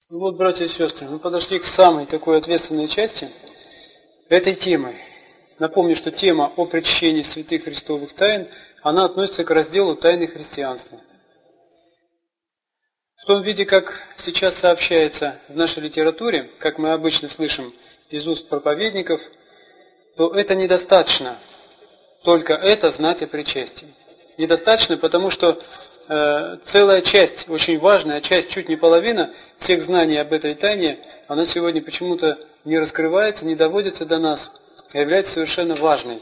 Ну вот, братья и сестры, мы подошли к самой такой ответственной части этой темы. Напомню, что тема о причащении святых христовых тайн, она относится к разделу тайны христианства. В том виде, как сейчас сообщается в нашей литературе, как мы обычно слышим из уст проповедников, то это недостаточно только это знать о причастии. Недостаточно, потому что целая часть, очень важная часть, чуть не половина всех знаний об этой тайне, она сегодня почему-то не раскрывается, не доводится до нас, а является совершенно важной.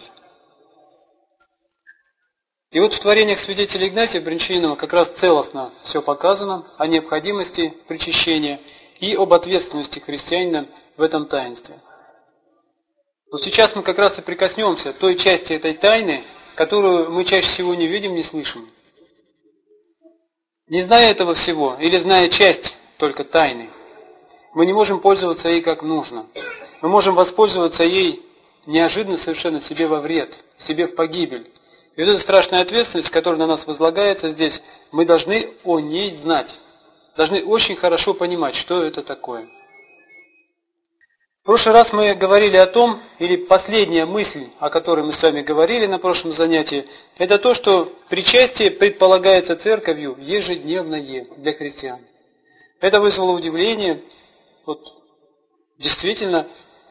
И вот в творениях святителя Игнатия Брянчанинова как раз целостно все показано о необходимости причащения и об ответственности христианина в этом таинстве. Вот сейчас мы как раз и прикоснемся той части этой тайны, которую мы чаще всего не видим, не слышим. Не зная этого всего, или зная часть только тайны, мы не можем пользоваться ей как нужно. Мы можем воспользоваться ей неожиданно совершенно себе во вред, себе в погибель. И вот эта страшная ответственность, которая на нас возлагается здесь, мы должны о ней знать. Должны очень хорошо понимать, что это такое. В прошлый раз мы говорили о том, или последняя мысль, о которой мы с вами говорили на прошлом занятии, это то, что причастие предполагается церковью ежедневное для христиан. Это вызвало удивление. Вот, действительно,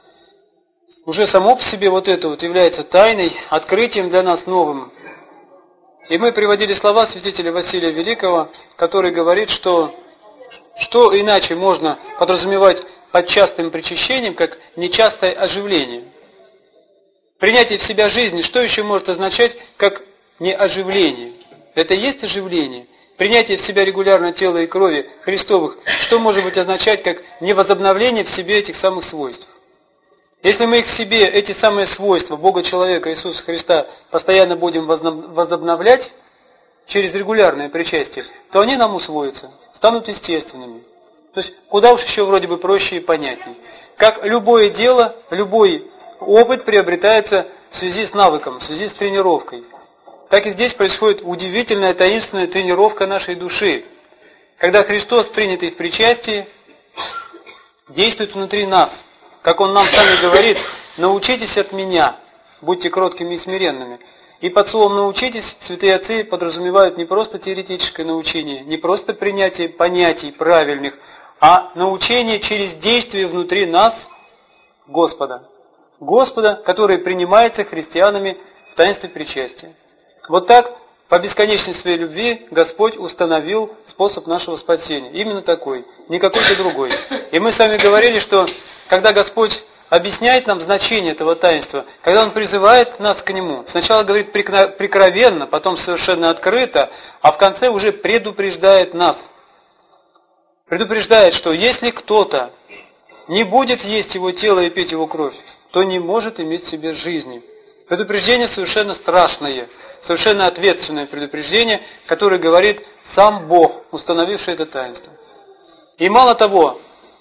уже само по себе вот это вот является тайной, открытием для нас новым. И мы приводили слова святителя Василия Великого, который говорит, что иначе можно подразумевать под частым причащением, как нечастое оживление. Принятие в себя жизни, что еще может означать, как не оживление? Это и есть оживление. Принятие в себя регулярно тела и крови Христовых, что может быть означать, как не возобновление в себе этих самых свойств? Если мы их в себе, эти самые свойства Бога, человека, Иисуса Христа, постоянно будем возобновлять через регулярное причастие, то они нам усвоятся, станут естественными. То есть, куда уж еще вроде бы проще и понятнее. Как любое дело, любой опыт приобретается в связи с навыком, в связи с тренировкой. Так и здесь происходит удивительная таинственная тренировка нашей души. Когда Христос, принятый в причастии, действует внутри нас. Как Он нам сами говорит, научитесь от меня, будьте кроткими и смиренными. И под словом «научитесь» святые отцы подразумевают не просто теоретическое научение, не просто принятие понятий правильных, а научение через действие внутри нас Господа. Господа, который принимается христианами в таинстве причастия. Вот так, по бесконечной своей любви, Господь установил способ нашего спасения. Именно такой, не какой-то другой. И мы с вами говорили, что когда Господь объясняет нам значение этого таинства, когда Он призывает нас к Нему, сначала говорит прикровенно, потом совершенно открыто, а в конце уже предупреждает нас. Предупреждает, что если кто-то не будет есть Его тело и пить Его кровь, то не может иметь в себе жизни. Предупреждение совершенно страшное, совершенно ответственное предупреждение, которое говорит сам Бог, установивший это таинство. И мало того,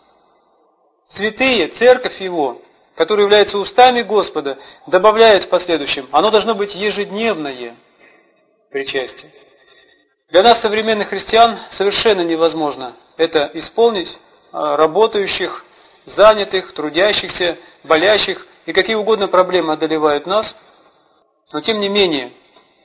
святые, церковь Его, которая является устами Господа, добавляют в последующем, оно должно быть ежедневное причастие. Для нас, современных христиан, совершенно невозможно это исполнить, работающих, занятых, трудящихся, болящих, и какие угодно проблемы одолевают нас, но тем не менее,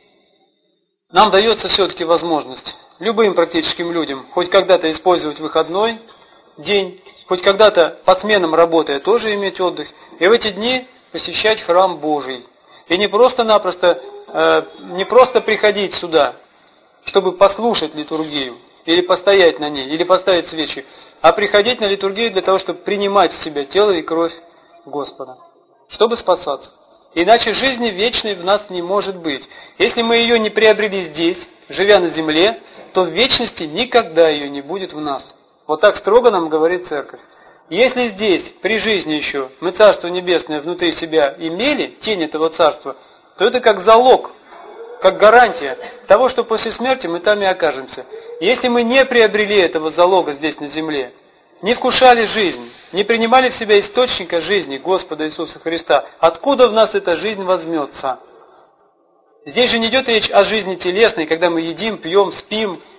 нам дается все-таки возможность любым практическим людям хоть когда-то использовать выходной день, хоть когда-то по сменам работая тоже иметь отдых, и в эти дни посещать храм Божий. И не просто-напросто, не просто приходить сюда, чтобы послушать литургию, или постоять на ней, или поставить свечи, а приходить на литургию для того, чтобы принимать в себя тело и кровь Господа, чтобы спасаться. Иначе жизни вечной в нас не может быть. Если мы ее не приобрели здесь, живя на земле, то в вечности никогда ее не будет в нас. Вот так строго нам говорит Церковь. Если здесь, при жизни еще, мы Царство Небесное внутри себя имели, тень этого Царства, то это как залог, как гарантия того, что после смерти мы там и окажемся. Если мы не приобрели этого залога здесь на земле, не вкушали жизнь, не принимали в себя источника жизни Господа Иисуса Христа, откуда в нас эта жизнь возьмется? Здесь же не идет речь о жизни телесной, когда мы едим, пьем, спим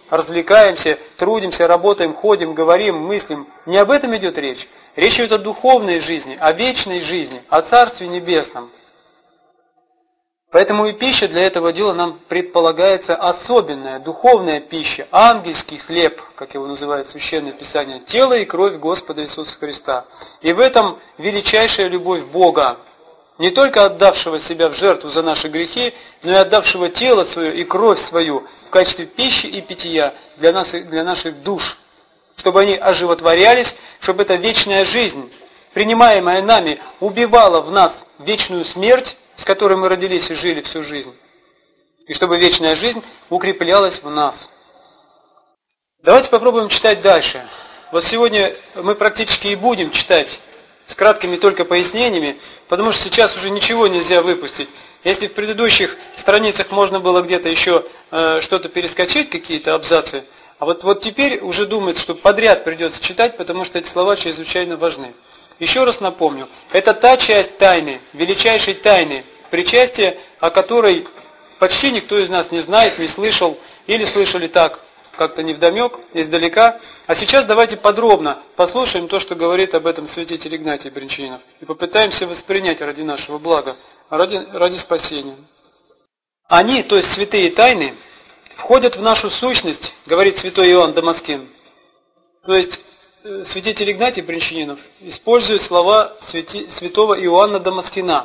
развлекаемся, трудимся, работаем, ходим, говорим, мыслим. Не об этом идет речь. Речь идет о духовной жизни, о вечной жизни, о Царстве Небесном. Поэтому и пища для этого дела нам предполагается особенная, духовная пища, ангельский хлеб, как его называет Священное Писание, тело и кровь Господа Иисуса Христа. И в этом величайшая любовь Бога, не только отдавшего себя в жертву за наши грехи, но и отдавшего тело свое и кровь свою в качестве пищи и питья для наших душ, чтобы они оживотворялись, чтобы эта вечная жизнь, принимаемая нами, убивала в нас вечную смерть, с которой мы родились и жили всю жизнь, и чтобы вечная жизнь укреплялась в нас. Давайте попробуем читать дальше. Вот сегодня мы практически и будем читать с краткими только пояснениями, потому что сейчас уже ничего нельзя выпустить. Если в предыдущих страницах можно было где-то еще что-то перескочить, какие-то абзацы, а вот теперь уже думается, что подряд придется читать, потому что эти слова чрезвычайно важны. Еще раз напомню, это та часть тайны, величайшей тайны, причастия, о которой почти никто из нас не знает, не слышал, или слышали так, как-то невдомек, издалека. А сейчас давайте подробно послушаем то, что говорит об этом святитель Игнатий Брянчанинов, и попытаемся воспринять ради нашего блага, ради спасения. Они, то есть святые тайны, входят в нашу сущность, говорит святой Иоанн Дамаскин. То есть святитель Игнатий Брянчанинов использует слова святого Иоанна Дамаскина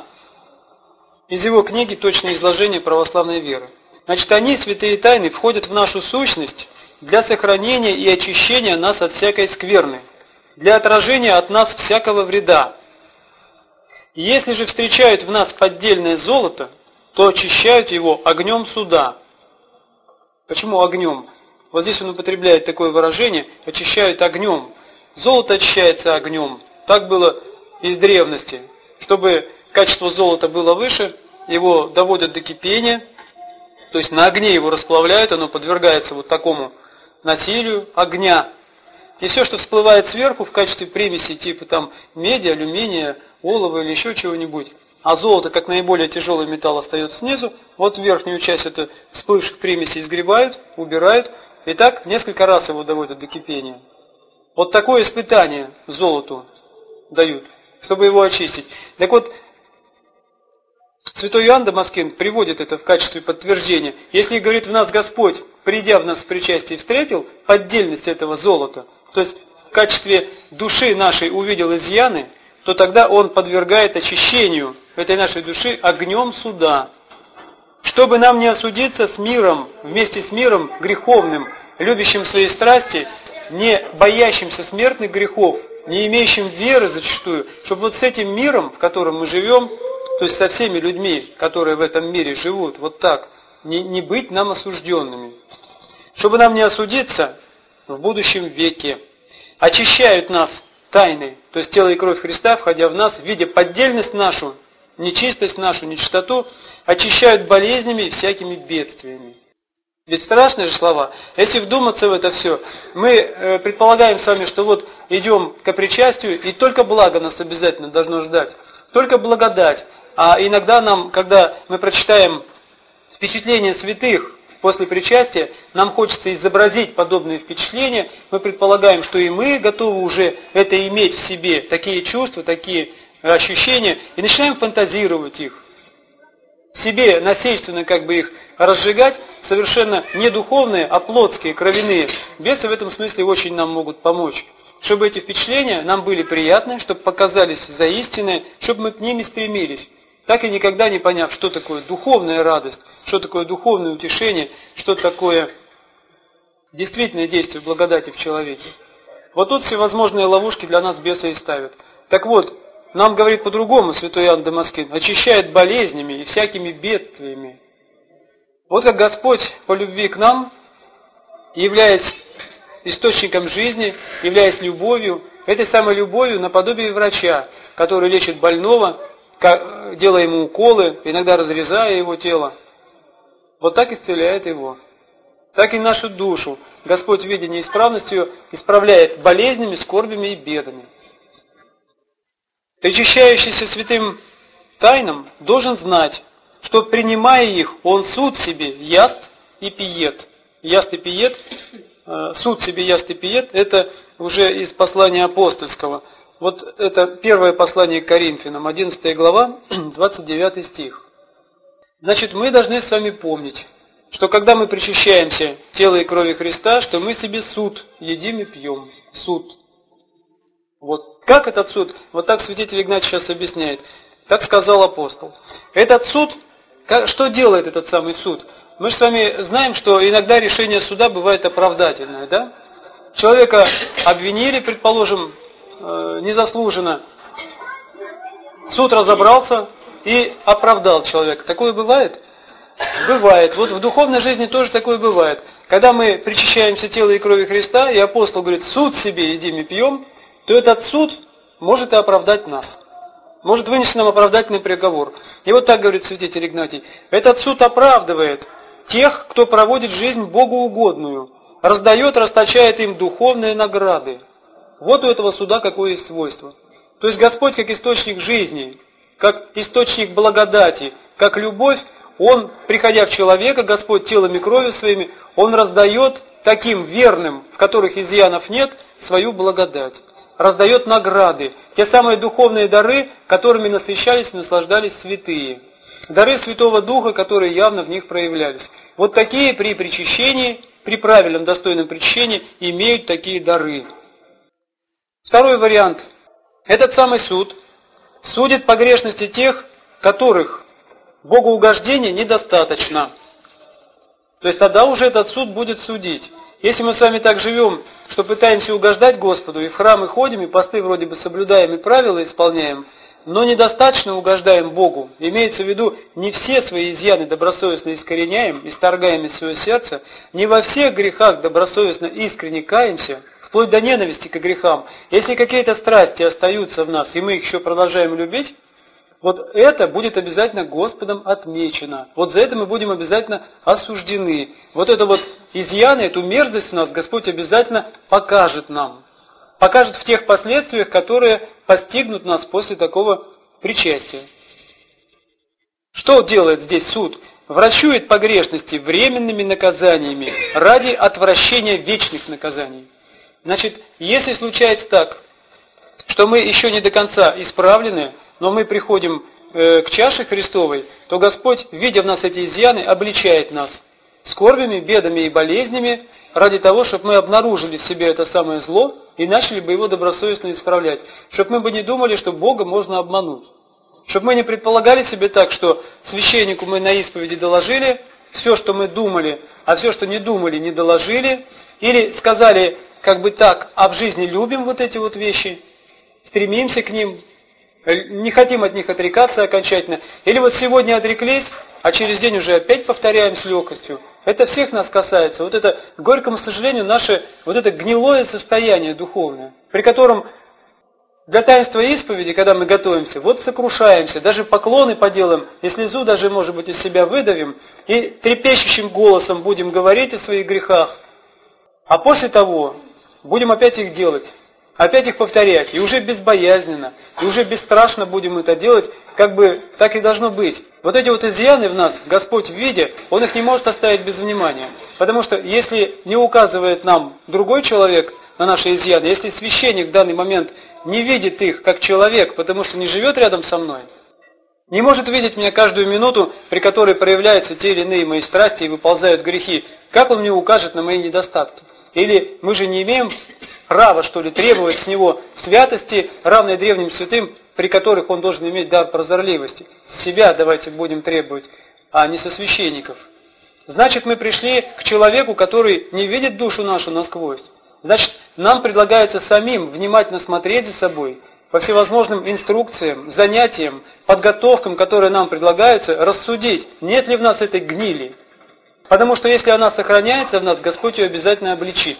из его книги «Точное изложение православной веры». Значит, они, святые тайны, входят в нашу сущность для сохранения и очищения нас от всякой скверны, для отражения от нас всякого вреда. И если же встречают в нас поддельное золото, то очищают его огнем суда. Почему огнем? Вот здесь он употребляет такое выражение «очищают огнем». Золото очищается огнем. Так было из древности. Чтобы качество золота было выше, его доводят до кипения, то есть на огне его расплавляют, оно подвергается вот такому насилию огня. И все, что всплывает сверху в качестве примесей, типа там меди, алюминия, олова или еще чего-нибудь, а золото, как наиболее тяжелый металл, остается снизу, вот верхнюю часть это всплывших примесей сгребают, убирают, и так несколько раз его доводят до кипения. Вот такое испытание золоту дают, чтобы его очистить. Так вот, святой Иоанн Дамаскин приводит это в качестве подтверждения. Если, говорит, в нас Господь, придя в нас в причастие, встретил поддельность этого золота, то есть в качестве души нашей увидел изъяны, то тогда Он подвергает очищению этой нашей души огнем суда. Чтобы нам не осудиться с миром, вместе с миром греховным, любящим свои страсти, не боящимся смертных грехов, не имеющим веры зачастую, чтобы вот с этим миром, в котором мы живем, то есть со всеми людьми, которые в этом мире живут, вот так, не быть нам осужденными. Чтобы нам не осудиться в будущем веке. Очищают нас тайны, то есть тело и кровь Христа, входя в нас, видя поддельность нашу, нечистость нашу, нечистоту, очищают болезнями и всякими бедствиями. Ведь страшные же слова. Если вдуматься в это все, мы предполагаем с вами, что вот идем к причастию, и только благо нас обязательно должно ждать, только благодать. А иногда нам, когда мы прочитаем впечатления святых после причастия, нам хочется изобразить подобные впечатления, мы предполагаем, что и мы готовы уже это иметь в себе, такие чувства, такие ощущения, и начинаем фантазировать их. В себе насильственно как бы их разжигать, совершенно не духовные, а плотские, кровяные. Бесы в этом смысле очень нам могут помочь. Чтобы эти впечатления нам были приятны, чтобы показались за истинные, чтобы мы к ними стремились. Так и никогда не поняв, что такое духовная радость, что такое духовное утешение, что такое действительное действие благодати в человеке. Вот тут всевозможные ловушки для нас бесы и ставят. Так вот, нам говорит по-другому святой Иоанн Дамаскин, очищает болезнями и всякими бедствиями. Вот как Господь по любви к нам, являясь источником жизни, являясь любовью, этой самой любовью наподобие врача, который лечит больного, делая ему уколы, иногда разрезая его тело. Вот так исцеляет его. Так и нашу душу Господь, видя неисправность ее, исправляет болезнями, скорбями и бедами. Причащающийся святым тайнам должен знать, что, принимая их, он суд себе яст и пиет, яст и пиет, суд себе яст и пиет, это уже из послания апостольского. Вот это первое послание к Коринфянам, 11 глава, 29 стих. Значит, мы должны с вами помнить, что когда мы причащаемся тела и крови Христа, что мы себе суд едим и пьем. Суд. Вот как этот суд? Вот так святитель Игнатий сейчас объясняет. Так сказал апостол. Этот суд, что делает этот самый суд? Мы же с вами знаем, что иногда решение суда бывает оправдательное, да? Человека обвинили, предположим, незаслуженно. Суд разобрался и оправдал человека. Такое бывает? Бывает. Вот в духовной жизни тоже такое бывает. Когда мы причащаемся тела и крови Христа, и апостол говорит, суд себе едим и пьем, то этот суд может и оправдать нас. Может вынести нам оправдательный приговор. И вот так говорит святитель Игнатий. Этот суд оправдывает тех, кто проводит жизнь богоугодную, раздает, расточает им духовные награды. Вот у этого суда какое есть свойство. То есть Господь как источник жизни, как источник благодати, как любовь, Он, приходя в человека, Господь телом и кровью своими, Он раздает таким верным, в которых изъянов нет, свою благодать. Раздает награды, те самые духовные дары, которыми насыщались и наслаждались святые. Дары Святого Духа, которые явно в них проявлялись. Вот такие при причащении, при правильном достойном причащении имеют такие дары. Второй вариант. Этот самый суд судит по грешности тех, которых богоугождения недостаточно. То есть тогда уже этот суд будет судить. Если мы с вами так живем, что пытаемся угождать Господу, и в храмы ходим, и посты вроде бы соблюдаем, и правила исполняем, но недостаточно угождаем Богу, имеется в виду, не все свои изъяны добросовестно искореняем, исторгаем из своего сердца, не во всех грехах добросовестно искренне каемся, вплоть до ненависти к грехам. Если какие-то страсти остаются в нас, и мы их еще продолжаем любить, вот это будет обязательно Господом отмечено. Вот за это мы будем обязательно осуждены. Вот это вот изъяны, эту мерзость у нас Господь обязательно покажет нам. Покажет в тех последствиях, которые постигнут нас после такого причастия. Что делает здесь суд? Врачует погрешности временными наказаниями ради отвращения вечных наказаний. Значит, если случается так, что мы еще не до конца исправлены, но мы приходим к чаше Христовой, то Господь, видя в нас эти изъяны, обличает нас скорбями, бедами и болезнями ради того, чтобы мы обнаружили в себе это самое зло и начали бы его добросовестно исправлять. Чтобы мы бы не думали, что Бога можно обмануть. Чтобы мы не предполагали себе так, что священнику мы на исповеди доложили все, что мы думали, а все, что не думали, не доложили. Или сказали как бы так, а в жизни любим вот эти вот вещи, стремимся к ним, не хотим от них отрекаться окончательно. Или вот сегодня отреклись, а через день уже опять повторяем с легкостью. Это всех нас касается. Вот это, к горькому сожалению, наше вот это гнилое состояние духовное, при котором для таинства исповеди, когда мы готовимся, вот сокрушаемся, даже поклоны поделаем, и слезу даже, может быть, из себя выдавим, и трепещущим голосом будем говорить о своих грехах, а после того будем опять их делать. Опять их повторять, и уже безбоязненно, и уже бесстрашно будем это делать, как бы так и должно быть. Вот эти вот изъяны в нас, Господь видя, Он их не может оставить без внимания. Потому что если не указывает нам другой человек на наши изъяны, если священник в данный момент не видит их как человек, потому что не живет рядом со мной, не может видеть меня каждую минуту, при которой проявляются те или иные мои страсти и выползают грехи, как он мне укажет на мои недостатки? Или мы же не имеем право, что ли, требовать с него святости, равной древним святым, при которых он должен иметь дар прозорливости. С себя давайте будем требовать, а не со священников. Значит, мы пришли к человеку, который не видит душу нашу насквозь. Значит, нам предлагается самим внимательно смотреть за собой, по всевозможным инструкциям, занятиям, подготовкам, которые нам предлагаются, рассудить, нет ли в нас этой гнили. Потому что если она сохраняется в нас, Господь ее обязательно обличит.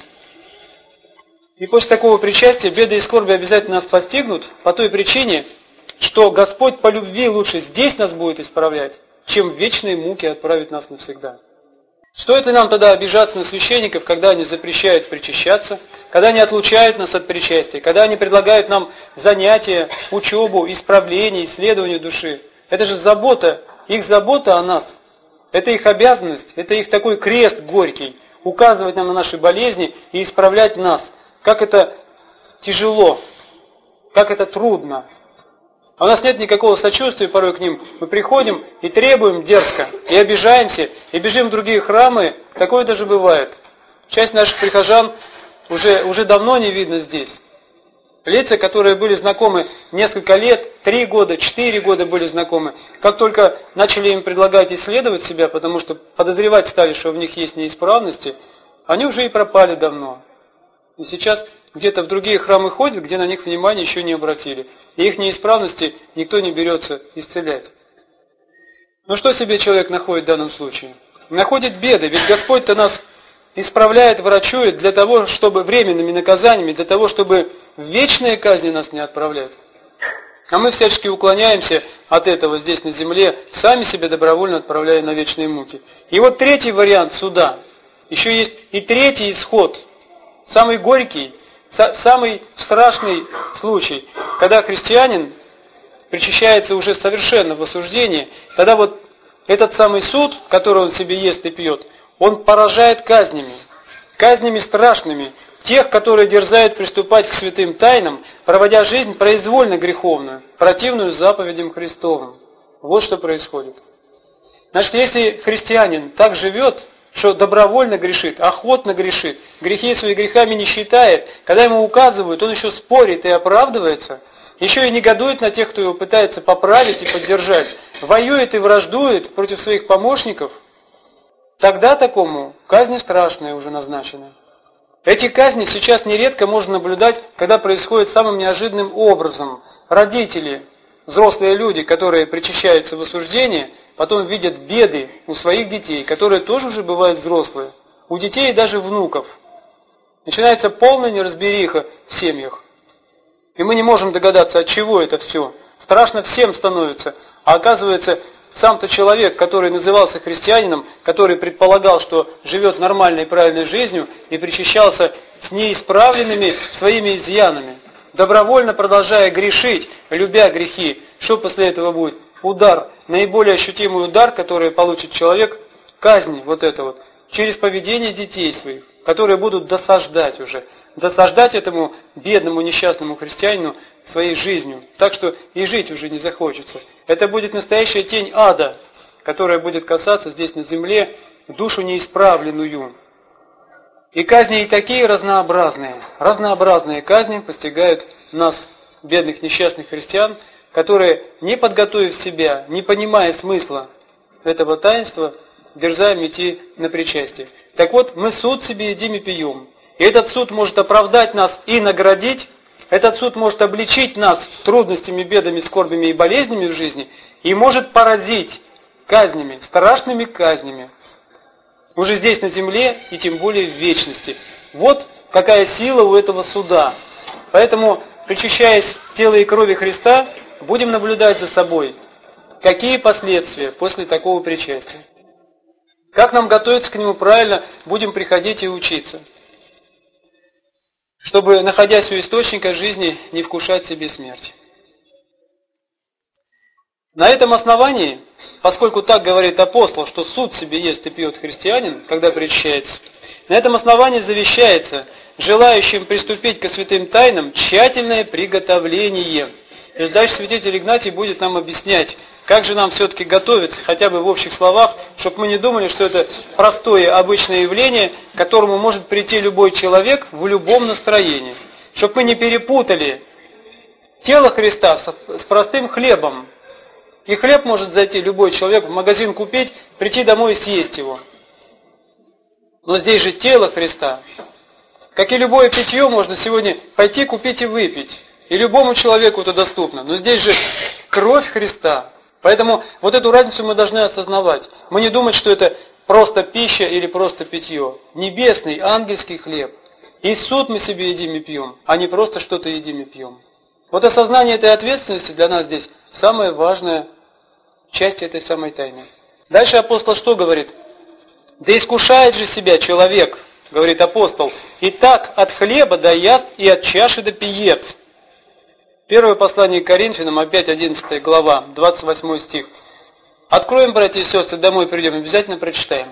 И после такого причастия беды и скорби обязательно нас постигнут по той причине, что Господь по любви лучше здесь нас будет исправлять, чем в вечные муки отправить нас навсегда. Стоит ли нам тогда обижаться на священников, когда они запрещают причащаться, когда они отлучают нас от причастия, когда они предлагают нам занятия, учебу, исправление, исследование души? Это же забота, их забота о нас. Это их обязанность, это их такой крест горький. указывать нам на наши болезни и исправлять нас. Как это тяжело, как это трудно. А у нас нет никакого сочувствия порой к ним. Мы приходим и требуем дерзко, и обижаемся, и бежим в другие храмы. Такое даже бывает. Часть наших прихожан уже давно не видно здесь. Лица, которые были знакомы несколько лет, 3 года, 4 года были знакомы, как только начали им предлагать исследовать себя, потому что подозревать стали, что в них есть неисправности, они уже и пропали давно. И сейчас где-то в другие храмы ходят, где на них внимания еще не обратили. И их неисправности никто не берется исцелять. Но что себе человек находит в данном случае? Находит беды, ведь Господь-то нас исправляет, врачует для того, чтобы временными наказаниями, для того, чтобы в вечные казни нас не отправлять. А мы всячески уклоняемся от этого здесь на земле, сами себя добровольно отправляя на вечные муки. И вот третий вариант суда. Еще есть и третий исход, самый горький, самый страшный случай, когда христианин причащается уже совершенно в осуждении, тогда вот этот самый суд, который он себе ест и пьет, он поражает казнями страшными, тех, которые дерзают приступать к святым тайнам, проводя жизнь произвольно греховную, противную заповедям Христовым. Вот что происходит. Значит, если христианин так живет, что добровольно грешит, охотно грешит, грехи свои грехами не считает, когда ему указывают, он еще спорит и оправдывается, еще и негодует на тех, кто его пытается поправить и поддержать, воюет и враждует против своих помощников, тогда такому казни страшные уже назначены. Эти казни сейчас нередко можно наблюдать, когда происходит самым неожиданным образом. Родители, взрослые люди, которые причащаются в осуждении, потом видят беды у своих детей, которые тоже уже бывают взрослые, у детей и даже внуков. Начинается полная неразбериха в семьях. И мы не можем догадаться, от чего это все. Страшно всем становится. А оказывается, сам-то человек, который назывался христианином, который предполагал, что живет нормальной и правильной жизнью и причащался с неисправленными своими изъянами, добровольно продолжая грешить, любя грехи, что после этого будет? Удар, наиболее ощутимый удар, который получит человек, казнь вот это вот, через поведение детей своих, которые будут досаждать этому бедному несчастному христианину своей жизнью, так что и жить уже не захочется. Это будет настоящая тень ада, которая будет касаться здесь на земле душу неисправленную. И казни и такие разнообразные казни постигают нас, бедных несчастных христиан, которые, не подготовив себя, не понимая смысла этого таинства, дерзаем идти на причастие. Так вот, мы суд себе едим и пьем. И этот суд может оправдать нас и наградить, этот суд может обличить нас трудностями, бедами, скорбями и болезнями в жизни, и может поразить казнями, страшными казнями, уже здесь на земле и тем более в вечности. Вот какая сила у этого суда. Поэтому, причащаясь тела и крови Христа, будем наблюдать за собой, какие последствия после такого причастия. Как нам готовиться к нему правильно, будем приходить и учиться, чтобы, находясь у источника жизни, не вкушать себе смерть. На этом основании, поскольку так говорит апостол, что суд себе ест и пьет христианин, когда причащается, на этом основании завещается желающим приступить ко святым тайнам тщательное приготовление. То есть дальше святитель Игнатий будет нам объяснять, как же нам все-таки готовиться, хотя бы в общих словах, чтобы мы не думали, что это простое, обычное явление, к которому может прийти любой человек в любом настроении. Чтобы мы не перепутали тело Христа с простым хлебом. И хлеб может зайти любой человек в магазин купить, прийти домой и съесть его. Но здесь же тело Христа. Как и любое питье, можно сегодня пойти купить и выпить. И любому человеку это доступно. Но здесь же кровь Христа. Поэтому вот эту разницу мы должны осознавать. Мы не думать, что это просто пища или просто питье. Небесный, ангельский хлеб. И суд мы себе едим и пьем, а не просто что-то едим и пьем. Вот осознание этой ответственности для нас здесь самая важная часть этой самой тайны. Дальше апостол что говорит? «Да искушает же себя человек, — говорит апостол, — и так от хлеба да яст, и от чаши да пиет». Первое послание к Коринфянам, опять 11 глава, 28 стих. Откроем, братья и сестры, домой придем, обязательно прочитаем.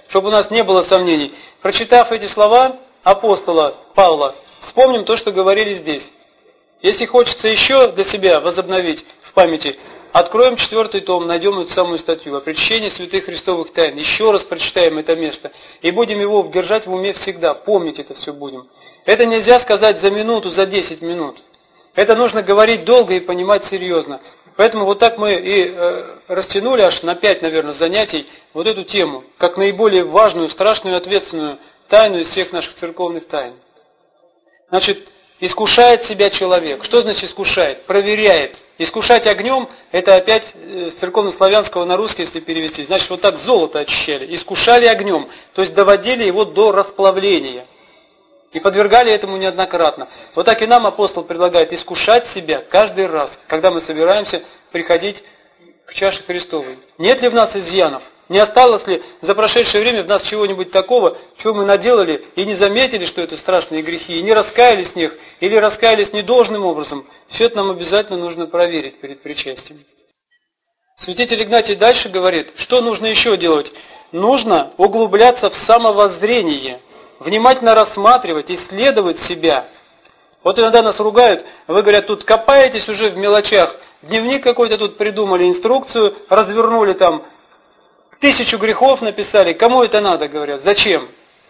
чтобы у нас не было сомнений. Прочитав эти слова апостола Павла, вспомним то, что говорили здесь. Если хочется еще для себя возобновить в памяти, откроем 4 том, найдем эту самую статью о причащении святых христовых тайн. Еще раз прочитаем это место и будем его держать в уме всегда, помнить это все будем. Это нельзя сказать за минуту, за 10 минут. Это нужно говорить долго и понимать серьезно. Поэтому вот так мы и растянули аж на 5, наверное, занятий вот эту тему, как наиболее важную, страшную, ответственную тайну из всех наших церковных тайн. Значит, искушает себя человек. Что значит искушает? Проверяет. Искушать огнем, это опять с церковнославянского на русский, если перевести. Значит, вот так золото очищали. Искушали огнем, то есть доводили его до расплавления. И подвергали этому неоднократно. Вот так и нам апостол предлагает искушать себя каждый раз, когда мы собираемся приходить к чаше Христовой. Нет ли в нас изъянов? Не осталось ли за прошедшее время в нас чего-нибудь такого, чего мы наделали и не заметили, что это страшные грехи, и не раскаялись в них, или раскаялись недолжным образом? Все это нам обязательно нужно проверить перед причастием. Святитель Игнатий дальше говорит, что нужно еще делать? Нужно углубляться в самовоззрение, внимательно рассматривать, исследовать себя. Вот иногда нас ругают, вы, говорят, тут копаетесь уже в мелочах, дневник какой-то тут придумали, инструкцию развернули там, 1000 грехов написали, кому это надо, говорят, зачем?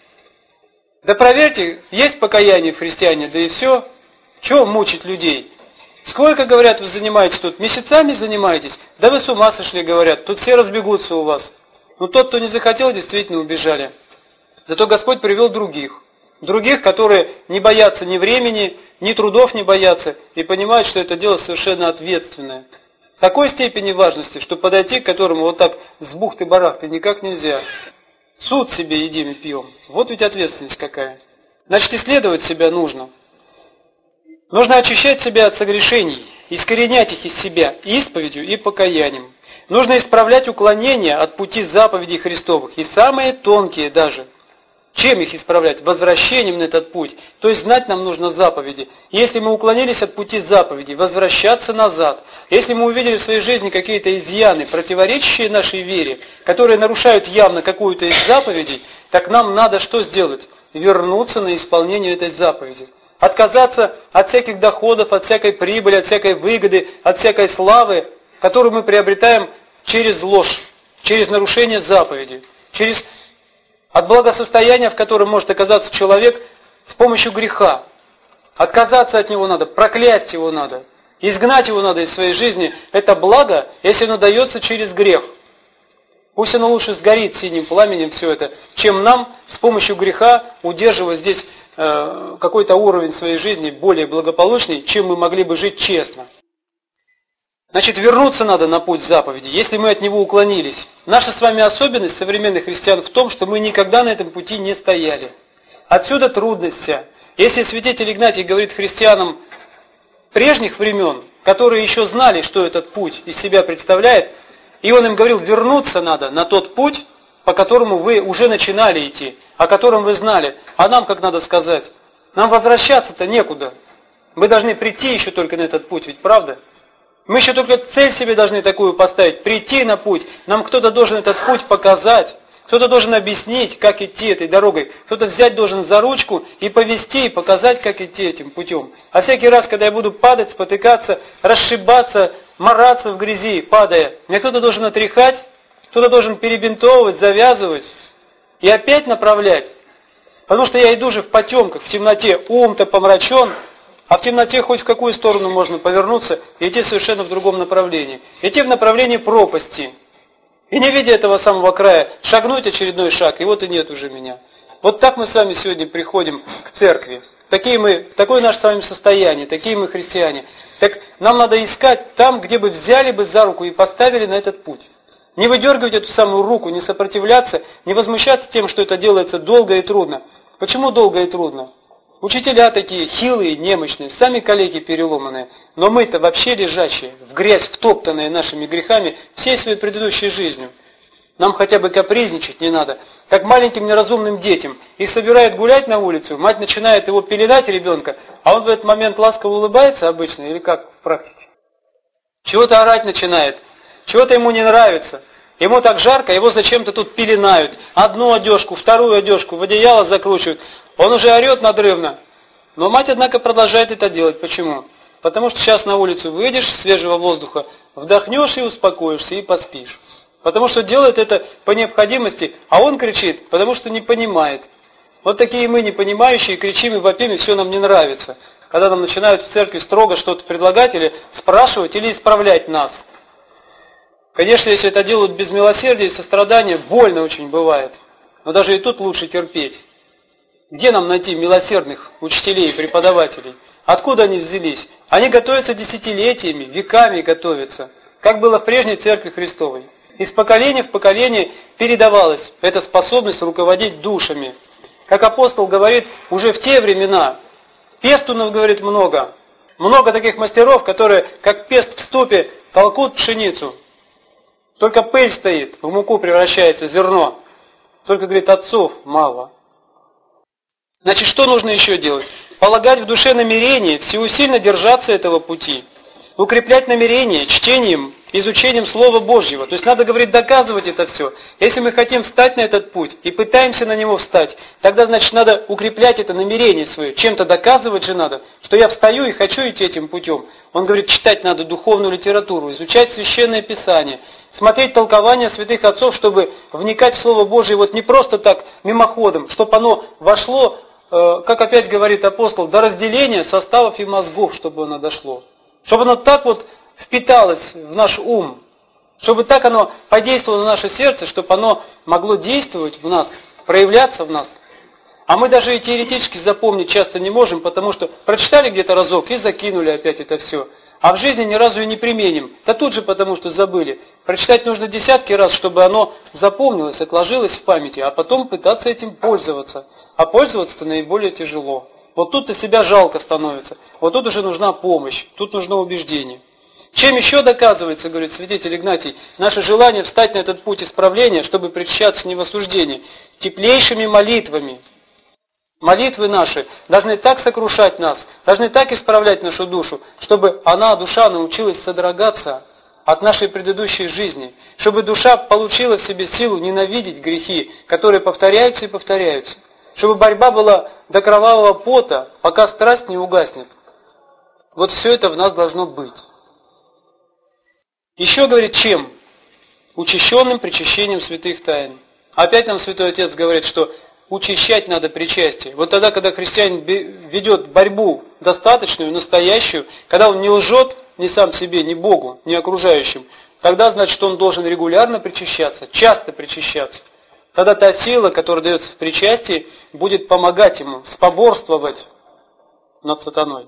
Да проверьте, есть покаяние в христиане, да и все. Чего мучить людей? Сколько, говорят, вы занимаетесь тут? Месяцами занимаетесь? Да вы с ума сошли, говорят, тут все разбегутся у вас. Но тот, кто не захотел, действительно убежали. Зато Господь привел других. Других, которые не боятся ни времени, ни трудов не боятся, и понимают, что это дело совершенно ответственное. Такой степени важности, что подойти к которому вот так с бухты-барахты никак нельзя. Суд себе едим и пьем. Вот ведь ответственность какая. Значит, исследовать себя нужно. Нужно очищать себя от согрешений, искоренять их из себя исповедью и покаянием. Нужно исправлять уклонения от пути заповедей Христовых, и самые тонкие даже. Чем их исправлять? Возвращением на этот путь. То есть знать нам нужно заповеди. Если мы уклонились от пути заповедей, возвращаться назад. Если мы увидели в своей жизни какие-то изъяны, противоречащие нашей вере, которые нарушают явно какую-то из заповедей, так нам надо что сделать? Вернуться на исполнение этой заповеди. Отказаться от всяких доходов, от всякой прибыли, от всякой выгоды, от всякой славы, которую мы приобретаем через ложь, через нарушение заповеди, от благосостояния, в котором может оказаться человек с помощью греха. Отказаться от него надо, проклясть его надо, изгнать его надо из своей жизни. Это благо, если оно дается через грех. Пусть оно лучше сгорит синим пламенем все это, чем нам с помощью греха удерживать здесь какой-то уровень своей жизни более благополучный, чем мы могли бы жить честно. Значит, вернуться надо на путь заповеди, если мы от него уклонились. Наша с вами особенность современных христиан в том, что мы никогда на этом пути не стояли. Отсюда трудность вся. Если святитель Игнатий говорит христианам прежних времен, которые еще знали, что этот путь из себя представляет, и он им говорил, вернуться надо на тот путь, по которому вы уже начинали идти, о котором вы знали. А нам как надо сказать? Нам возвращаться-то некуда. Мы должны прийти еще только на этот путь, ведь правда? Мы еще только цель себе должны такую поставить, прийти на путь. Нам кто-то должен этот путь показать, кто-то должен объяснить, как идти этой дорогой. Кто-то взять должен за ручку и повести, и показать, как идти этим путем. А всякий раз, когда я буду падать, спотыкаться, расшибаться, мараться в грязи, падая, мне кто-то должен отряхать, кто-то должен перебинтовывать, завязывать и опять направлять. Потому что я иду же в потемках, в темноте, ум-то помрачен, а в темноте хоть в какую сторону можно повернуться и идти совершенно в другом направлении. Идти в направлении пропасти. И не видя этого самого края, шагнуть очередной шаг, и вот и нет уже меня. Вот так мы с вами сегодня приходим к церкви. Такое наше с вами состояние, такие мы христиане. Так нам надо искать там, где бы взяли бы за руку и поставили на этот путь. Не выдергивать эту самую руку, не сопротивляться, не возмущаться тем, что это делается долго и трудно. Почему долго и трудно? Учителя такие хилые, немощные, сами калеки переломанные, но мы-то вообще лежачие, в грязь втоптанные нашими грехами всей своей предыдущей жизнью. Нам хотя бы капризничать не надо. Как маленьким неразумным детям. Их собирают гулять на улицу, мать начинает его пеленать ребенка, а он в этот момент ласково улыбается обычно, или как в практике? Чего-то орать начинает, чего-то ему не нравится. Ему так жарко, его зачем-то тут пеленают. Одну одежку, вторую одежку, в одеяло закручивают. Он уже орет надрывно. Но мать, однако, продолжает это делать. Почему? Потому что сейчас на улицу выйдешь, свежего воздуха, вдохнешь и успокоишься, и поспишь. Потому что делает это по необходимости, а он кричит, потому что не понимает. Вот такие мы непонимающие, кричим и вопим, и все нам не нравится. Когда нам начинают в церкви строго что-то предлагать, или спрашивать, или исправлять нас. Конечно, если это делают без милосердия и сострадания, больно очень бывает. Но даже и тут лучше терпеть. Где нам найти милосердных учителей и преподавателей? Откуда они взялись? Они готовятся десятилетиями, веками готовятся, как было в прежней Церкви Христовой. Из поколения в поколение передавалась эта способность руководить душами. Как апостол говорит, уже в те времена, пестунов, говорит, много. Много таких мастеров, которые, как пест в ступе, толкут пшеницу. Только пыль стоит, в муку превращается зерно. Только, говорит, отцов мало. Значит, что нужно еще делать? Полагать в душе намерение, всеусильно держаться этого пути. Укреплять намерение чтением, изучением Слова Божьего. То есть надо, говорит, доказывать это все. Если мы хотим встать на этот путь и пытаемся на него встать, тогда, значит, надо укреплять это намерение свое. Чем-то доказывать же надо, что я встаю и хочу идти этим путем. Он говорит, читать надо духовную литературу, изучать Священное Писание, смотреть толкования святых отцов, чтобы вникать в Слово Божие вот не просто так мимоходом, чтобы оно вошло, как опять говорит апостол, до разделения составов и мозгов, чтобы оно дошло. Чтобы оно так вот впиталось в наш ум, чтобы так оно подействовало на наше сердце, чтобы оно могло действовать в нас, проявляться в нас. А мы даже и теоретически запомнить часто не можем, потому что прочитали где-то разок и закинули опять это все. А в жизни ни разу и не применим. Да тут же потому, что забыли. Прочитать нужно десятки раз, чтобы оно запомнилось, отложилось в памяти, а потом пытаться этим пользоваться. А пользоваться-то наиболее тяжело. Вот тут-то себя жалко становится. Вот тут уже нужна помощь, тут нужно убеждение. Чем еще доказывается, говорит святитель Игнатий, наше желание встать на этот путь исправления, чтобы причащаться не в осуждении, теплейшими молитвами. Молитвы наши должны так сокрушать нас, должны так исправлять нашу душу, чтобы она, душа, научилась содрогаться от нашей предыдущей жизни, чтобы душа получила в себе силу ненавидеть грехи, которые повторяются и повторяются, чтобы борьба была до кровавого пота, пока страсть не угаснет. Вот все это в нас должно быть. Еще, говорит, чем? Учащенным причащением святых тайн. Опять нам Святой Отец говорит, что учащать надо причастие. Вот тогда, когда христианин ведет борьбу достаточную, настоящую, когда он не лжет ни сам себе, ни Богу, ни окружающим, тогда, значит, он должен регулярно причащаться, часто причащаться. Тогда та сила, которая дается в причастии, будет помогать ему споборствовать над сатаной.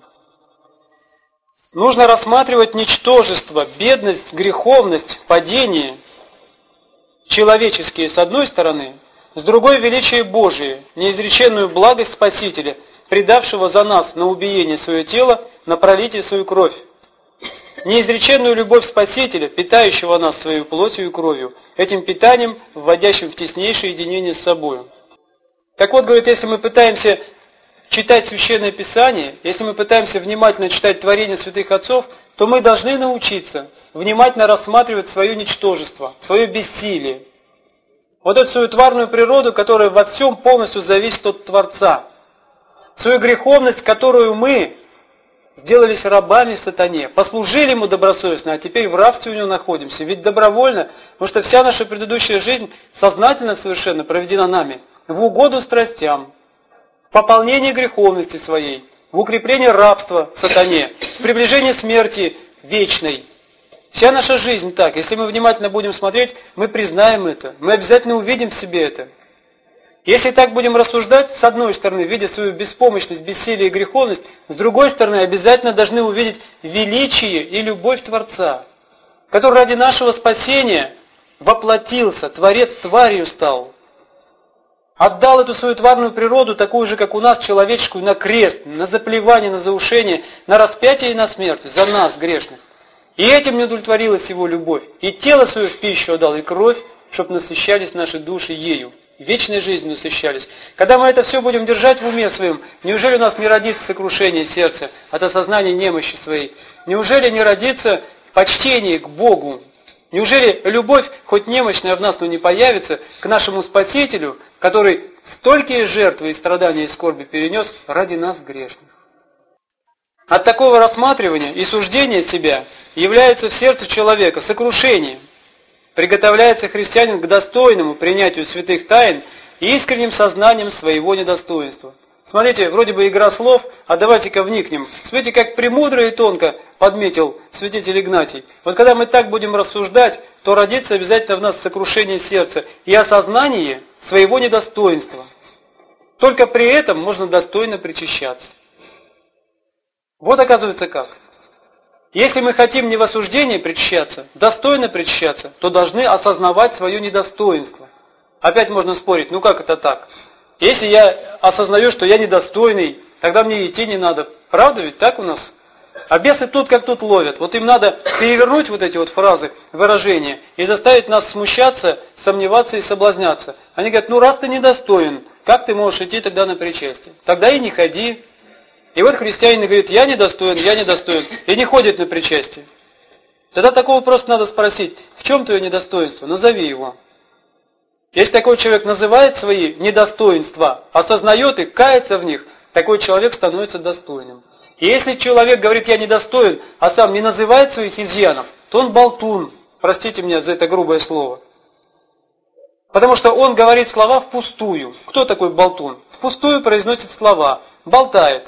Нужно рассматривать ничтожество, бедность, греховность, падение человеческие с одной стороны, с другой величие Божие, неизреченную благость Спасителя, предавшего за нас на убиение свое тело, на пролитие свою кровь. Неизреченную любовь Спасителя, питающего нас своей плотью и кровью, этим питанием, вводящим в теснейшее единение с собой. Так вот, говорит, если мы пытаемся читать Священное Писание, если мы пытаемся внимательно читать творения святых отцов, то мы должны научиться внимательно рассматривать свое ничтожество, свое бессилие. Вот эту свою тварную природу, которая во всем полностью зависит от Творца. Свою греховность, которую мы сделались рабами сатане, послужили ему добросовестно, а теперь в рабстве у него находимся. Ведь добровольно, потому что вся наша предыдущая жизнь сознательно совершенно проведена нами в угоду страстям, в пополнении греховности своей, в укреплении рабства сатане, в приближении смерти вечной. Вся наша жизнь так. Если мы внимательно будем смотреть, мы признаем это. Мы обязательно увидим в себе это. Если так будем рассуждать, с одной стороны, видя свою беспомощность, бессилие и греховность, с другой стороны, обязательно должны увидеть величие и любовь Творца, который ради нашего спасения воплотился, Творец тварью стал. Отдал эту свою тварную природу, такую же, как у нас, человеческую, на крест, на заплевание, на заушение, на распятие и на смерть, за нас, грешных. И этим не удовлетворилась его любовь. И тело свое в пищу отдал, и кровь, чтобы насыщались наши души ею. Вечной жизнью насыщались. Когда мы это все будем держать в уме своем, неужели у нас не родится сокрушение сердца от осознания немощи своей? Неужели не родится почтение к Богу, Неужели любовь, хоть немощная в нас, но не появится, к нашему Спасителю, который столькие жертвы и страдания и скорби перенес ради нас грешных? От такого рассматривания и суждения себя является в сердце человека сокрушением. Приготовляется христианин к достойному принятию святых тайн и искренним сознанием своего недостоинства. Смотрите, вроде бы игра слов, а давайте-ка вникнем. Смотрите, как премудро и тонко подметил святитель Игнатий. Вот когда мы так будем рассуждать, то родится обязательно в нас сокрушение сердца и осознание своего недостоинства. Только при этом можно достойно причащаться. Вот оказывается как. Если мы хотим не в осуждении причащаться, достойно причащаться, то должны осознавать свое недостоинство. Опять можно спорить, ну как это так? Если я осознаю, что я недостойный, тогда мне идти не надо. Правда ведь так у нас? А бесы тут как тут ловят. Вот им надо перевернуть вот эти вот фразы, выражения, и заставить нас смущаться, сомневаться и соблазняться. Они говорят, ну раз ты недостоин, как ты можешь идти тогда на причастие? Тогда и не ходи. И вот христианин говорит, я недостоин, и не ходит на причастие. Тогда такого просто надо спросить, в чем твое недостоинство? Назови его. Если такой человек называет свои недостоинства, осознает их, кается в них, такой человек становится достойным. И если человек говорит, я недостоин, а сам не называет своих изъянов, то он болтун. Простите меня за это грубое слово. Потому что он говорит слова впустую. Кто такой болтун? Впустую произносит слова, болтает.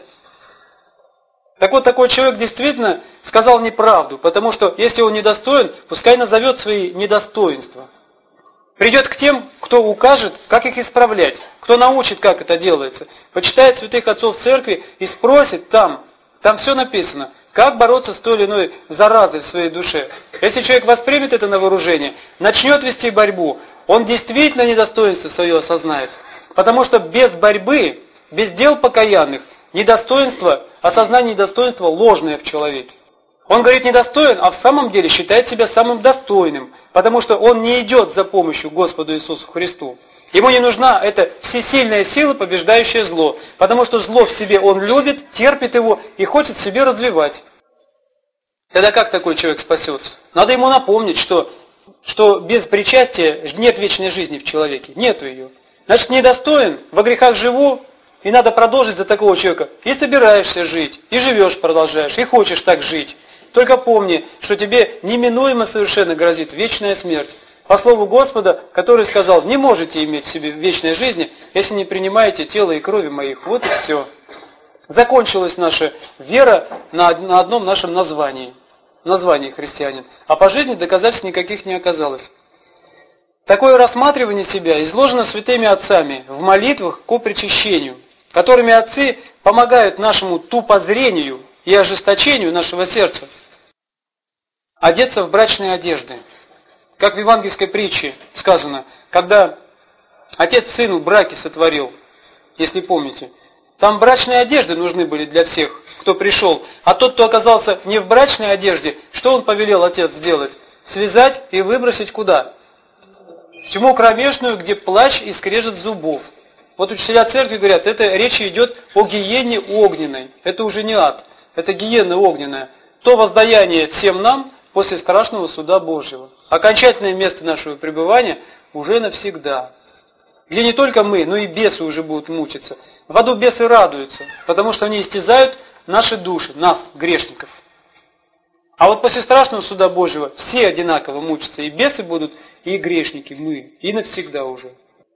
Так вот, такой человек действительно сказал неправду, потому что если он недостоин, пускай назовет свои недостоинства. Придет к тем, кто укажет, как их исправлять, кто научит, как это делается. Почитает святых отцов церкви и спросит там все написано, как бороться с той или иной заразой в своей душе. Если человек воспримет это на вооружение, начнет вести борьбу, он действительно недостоинство свое осознает. Потому что без борьбы, без дел покаянных, недостоинство, осознание недостоинства ложное в человеке. Он говорит недостоин, а в самом деле считает себя самым достойным, потому что он не идет за помощью Господу Иисусу Христу. Ему не нужна эта всесильная сила, побеждающая зло, потому что зло в себе он любит, терпит его и хочет себе развивать. Тогда как такой человек спасется? Надо ему напомнить, что без причастия нет вечной жизни в человеке, нету ее. Значит, недостоин, во грехах живу, и надо продолжить за такого человека. И собираешься жить, и живешь, продолжаешь, и хочешь так жить. Только помни, что тебе неминуемо совершенно грозит вечная смерть. По слову Господа, который сказал, не можете иметь в себе вечной жизни, если не принимаете тела и крови моих. Вот и все. Закончилась наша вера на одном нашем названии христианин. А по жизни доказательств никаких не оказалось. Такое рассматривание себя изложено святыми отцами в молитвах ко причащению, которыми отцы помогают нашему тупозрению и ожесточению нашего сердца одеться в брачные одежды. Как в евангельской притче сказано, когда отец сыну браки сотворил, если помните, там брачные одежды нужны были для всех, кто пришел. А тот, кто оказался не в брачной одежде, что он повелел отец сделать? Связать и выбросить куда? В тьму кромешную, где плач и скрежет зубов. Вот учителя церкви говорят, это речь идет о гиене огненной. Это уже не ад, это гиена огненная. То воздаяние всем нам после страшного суда Божьего. Окончательное место нашего пребывания уже навсегда. Где не только мы, но и бесы уже будут мучиться. В аду бесы радуются, потому что они истязают наши души, нас, грешников. А вот после страшного суда Божьего все одинаково мучатся. И бесы будут, и грешники, мы. И навсегда уже.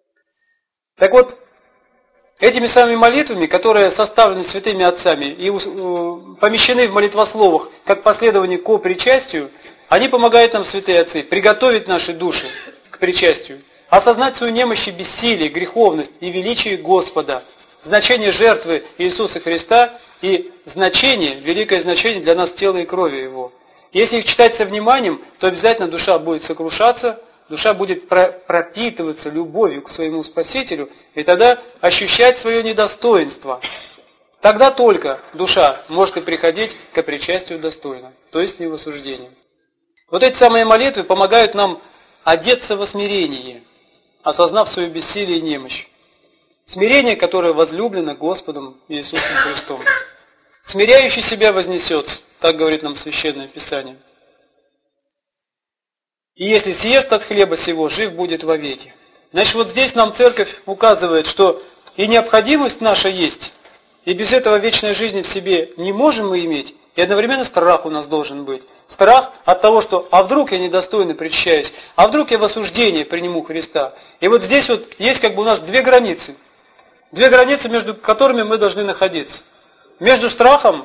Так вот, этими самыми молитвами, которые составлены святыми отцами и помещены в молитвословах как последование ко причастию, они помогают нам, святые отцы, приготовить наши души к причастию, осознать свою немощь и бессилие, греховность и величие Господа, значение жертвы Иисуса Христа и великое значение для нас тела и крови Его. Если их читать со вниманием, то обязательно душа будет сокрушаться, душа будет пропитываться любовью к своему Спасителю, и тогда ощущать свое недостоинство. Тогда только душа может и приходить к причастию достойно, то есть не в осуждении. Вот эти самые молитвы помогают нам одеться во смирение, осознав свою бессилие и немощь. Смирение, которое возлюблено Господом Иисусом Христом. Смиряющий себя вознесется, так говорит нам Священное Писание. И если съест от хлеба сего, жив будет вовеки. Значит, вот здесь нам церковь указывает, что и необходимость наша есть, и без этого вечной жизни в себе не можем мы иметь, и одновременно страх у нас должен быть. Страх от того, что а вдруг я недостойно причащаюсь, а вдруг я в осуждении приниму Христа. И вот здесь вот есть как бы у нас две границы, между которыми мы должны находиться. Между страхом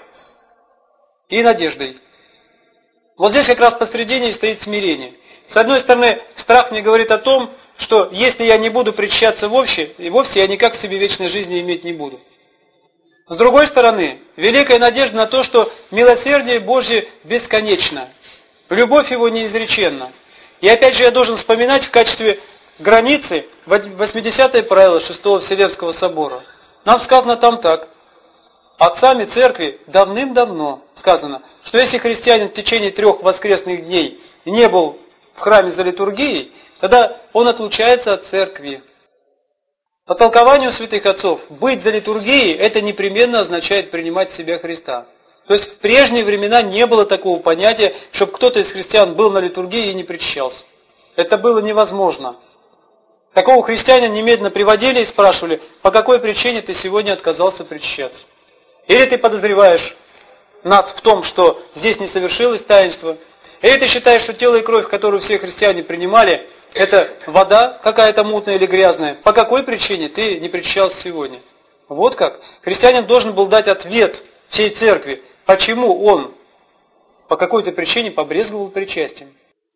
и надеждой. Вот здесь как раз посредине стоит смирение. С одной стороны, страх мне говорит о том, что если я не буду причащаться вовсе я никак в себе вечной жизни иметь не буду. С другой стороны, великая надежда на то, что милосердие Божье бесконечно, любовь Его неизреченна. И опять же я должен вспоминать в качестве границы 80-е правило 6-го Вселенского собора. Нам сказано там так. Отцами церкви давным-давно сказано, что если христианин в течение 3 воскресных дней не был в храме за литургией, тогда он отлучается от церкви. По толкованию святых отцов, быть за литургией, это непременно означает принимать в себя Христа. То есть в прежние времена не было такого понятия, чтобы кто-то из христиан был на литургии и не причащался. Это было невозможно. Такого христианина немедленно приводили и спрашивали, по какой причине ты сегодня отказался причащаться. Или ты подозреваешь нас в том, что здесь не совершилось таинство, или ты считаешь, что тело и кровь, которую все христиане принимали, это вода какая-то мутная или грязная. По какой причине ты не причащался сегодня? Вот как. Христианин должен был дать ответ всей церкви, почему он по какой-то причине побрезговал причастием.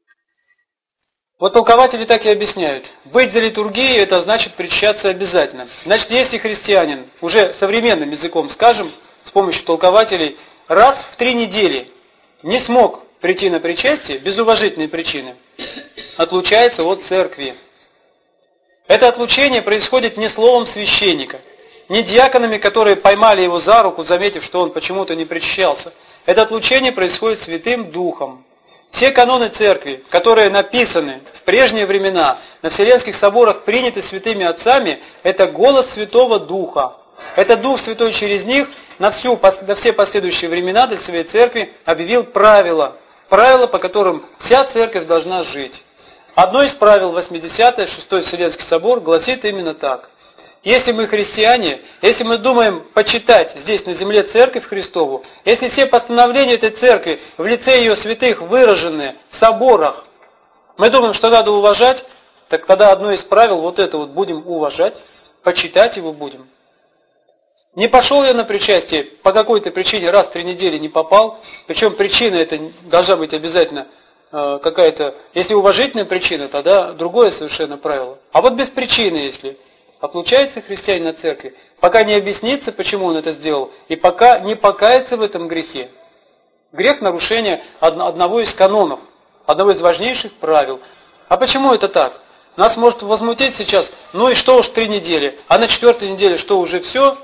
Вот толкователи так и объясняют. Быть за литургией, это значит причащаться обязательно. Значит, если христианин, уже современным языком скажем, с помощью толкователей, раз в 3 недели не смог прийти на причастие без уважительной причины, отлучается от церкви. Это отлучение происходит не словом священника, не диаконами, которые поймали его за руку, заметив, что он почему-то не причащался. Это отлучение происходит Святым Духом. Все каноны церкви, которые написаны в прежние времена, на Вселенских соборах приняты святыми отцами, это голос Святого Духа. Это Дух Святой через них на все последующие времена для своей церкви объявил правила, по которым вся церковь должна жить. Одно из правил 80-е, 6-й Вселенский собор гласит именно так. Если мы христиане, если мы думаем почитать здесь на земле Церковь Христову, если все постановления этой церкви в лице ее святых выражены в соборах, мы думаем, что надо уважать, так тогда одно из правил вот это вот будем уважать, почитать его будем. Не пошел я на причастие, по какой-то причине раз в 3 недели не попал, причем причина это должна быть обязательно какая-то, если уважительная причина, тогда другое совершенно правило. А вот без причины, если отлучается христианин от церкви, пока не объяснится, почему он это сделал, и пока не покается в этом грехе. Грех нарушения одного из канонов, одного из важнейших правил. А почему это так? Нас может возмутить сейчас, ну и что уж 3 недели, а на 4-й неделе что, уже все?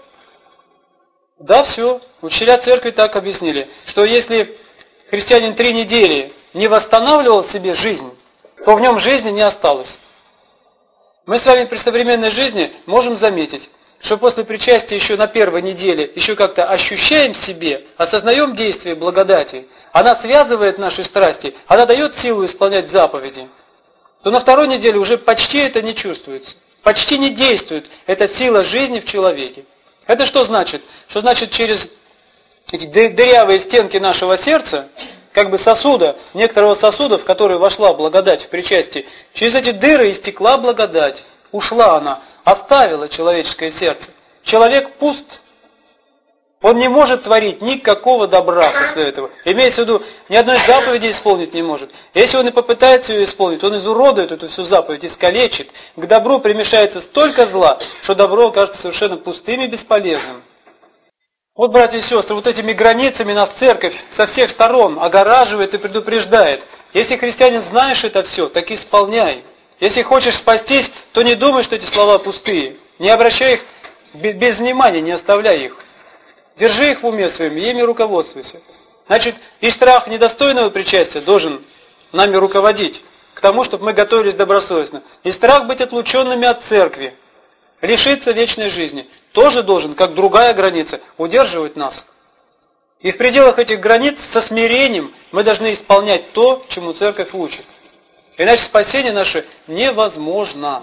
Да, все. Учителя церкви так объяснили, что если христианин 3 недели не восстанавливал себе жизнь, то в нем жизни не осталось. Мы с вами при современной жизни можем заметить, что после причастия еще на 1-й неделе еще как-то ощущаем в себе, осознаем действие благодати, она связывает наши страсти, она дает силу исполнять заповеди, то на 2-й неделе уже почти это не чувствуется, почти не действует эта сила жизни в человеке. Это что значит? Что значит через эти дырявые стенки нашего сердца, как бы сосуда, некоторого сосуда, в который вошла благодать в причастии, через эти дыры истекла благодать, ушла она, оставила человеческое сердце. Человек пуст, он не может творить никакого добра после этого. Имеется в виду, ни одной заповеди исполнить не может. Если он и попытается ее исполнить, он изуродует эту всю заповедь, искалечит. К добру примешается столько зла, что добро окажется совершенно пустым и бесполезным. Вот, братья и сестры, вот этими границами нас церковь со всех сторон огораживает и предупреждает. Если, христианин, знаешь это все, так исполняй. Если хочешь спастись, то не думай, что эти слова пустые. Не обращай их без внимания, не оставляй их. Держи их в уме своем, ими руководствуйся. Значит, и страх недостойного причастия должен нами руководить к тому, чтобы мы готовились добросовестно. И страх быть отлученными от церкви, лишиться вечной жизни, тоже должен, как другая граница, удерживать нас. И в пределах этих границ со смирением мы должны исполнять то, чему церковь учит. Иначе спасение наше невозможно.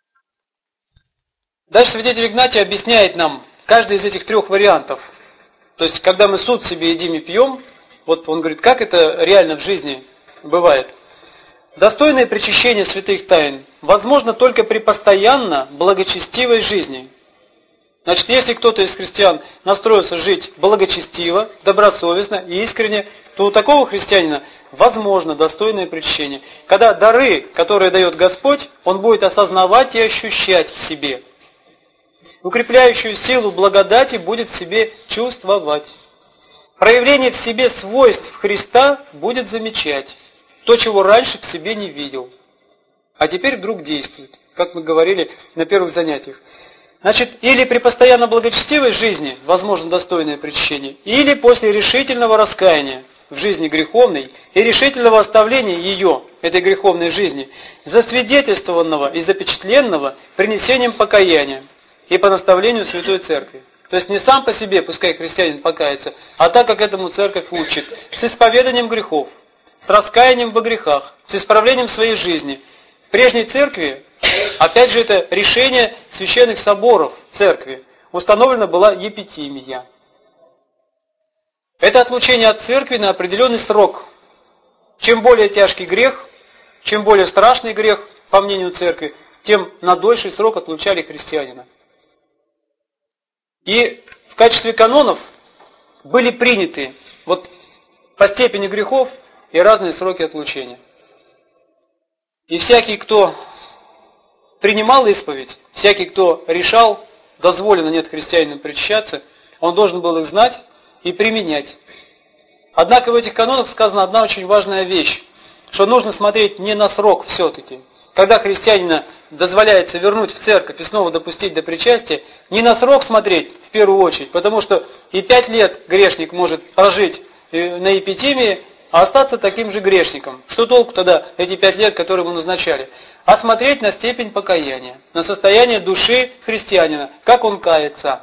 Дальше святитель Игнатий объясняет нам каждый из этих трех вариантов. То есть, когда мы суд себе едим и пьем, вот он говорит, как это реально в жизни бывает. Достойное причащение святых тайн возможно только при постоянно благочестивой жизни. Значит, если кто-то из христиан настроился жить благочестиво, добросовестно и искренне, то у такого христианина возможно достойное причащение. Когда дары, которые дает Господь, он будет осознавать и ощущать в себе. Укрепляющую силу благодати будет в себе чувствовать. Проявление в себе свойств Христа будет замечать. То, чего раньше в себе не видел. А теперь вдруг действует, как мы говорили на первых занятиях. Значит, или при постоянно благочестивой жизни возможно достойное причащение, или после решительного раскаяния в жизни греховной и решительного оставления ее, этой греховной жизни, засвидетельствованного и запечатленного принесением покаяния и по наставлению Святой Церкви. То есть не сам по себе, пускай христианин покается, а так, как этому Церковь учит, с исповеданием грехов, с раскаянием во грехах, с исправлением своей жизни. В прежней Церкви, опять же, это решение священных соборов Церкви, установлена была епитимия. Это отлучение от Церкви на определенный срок. Чем более тяжкий грех, чем более страшный грех, по мнению Церкви, тем на дольший срок отлучали христианина. И в качестве канонов были приняты вот по степени грехов и разные сроки отлучения. И всякий, кто принимал исповедь, всякий, кто решал, дозволено нет христианину причащаться, он должен был их знать и применять. Однако в этих канонах сказана одна очень важная вещь, что нужно смотреть не на срок все-таки. Когда христианина дозволяется вернуть в церковь и снова допустить до причастия, не на срок смотреть в первую очередь, потому что и 5 лет грешник может прожить на епитимии, а остаться таким же грешником. Что толку тогда эти 5 лет, которые ему назначали? А смотреть на степень покаяния, на состояние души христианина, как он кается.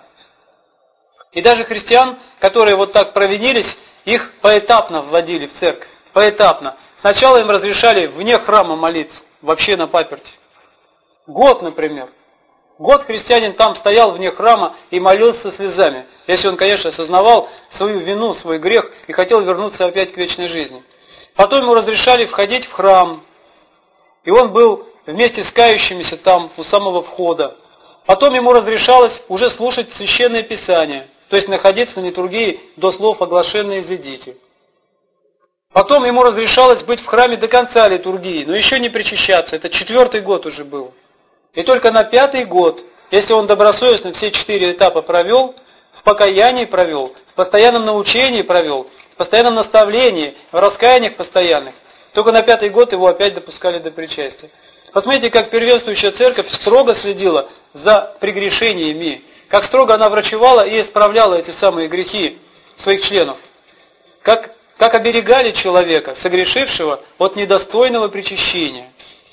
И даже христиан, которые вот так провинились, их поэтапно вводили в церковь. Поэтапно. Сначала им разрешали вне храма молиться, вообще на паперти. Год, например. Год христианин там стоял вне храма и молился со слезами. Если он, конечно, осознавал свою вину, свой грех и хотел вернуться опять к вечной жизни. Потом ему разрешали входить в храм. И он был вместе с кающимися там у самого входа. Потом ему разрешалось уже слушать Священное Писание, то есть находиться на литургии до слов «оглашенные изыдите». Потом ему разрешалось быть в храме до конца литургии, но еще не причащаться. Это 4-й год уже был. И только на 5-й год, если он добросовестно все 4 этапа провел, в покаянии провел, в постоянном научении провел, в постоянном наставлении, в раскаяниях постоянных, только на 5-й год его опять допускали до причастия. Посмотрите, как первенствующая церковь строго следила за прегрешениями, как строго она врачевала и исправляла эти самые грехи своих членов, как оберегали человека, согрешившего от недостойного причащения.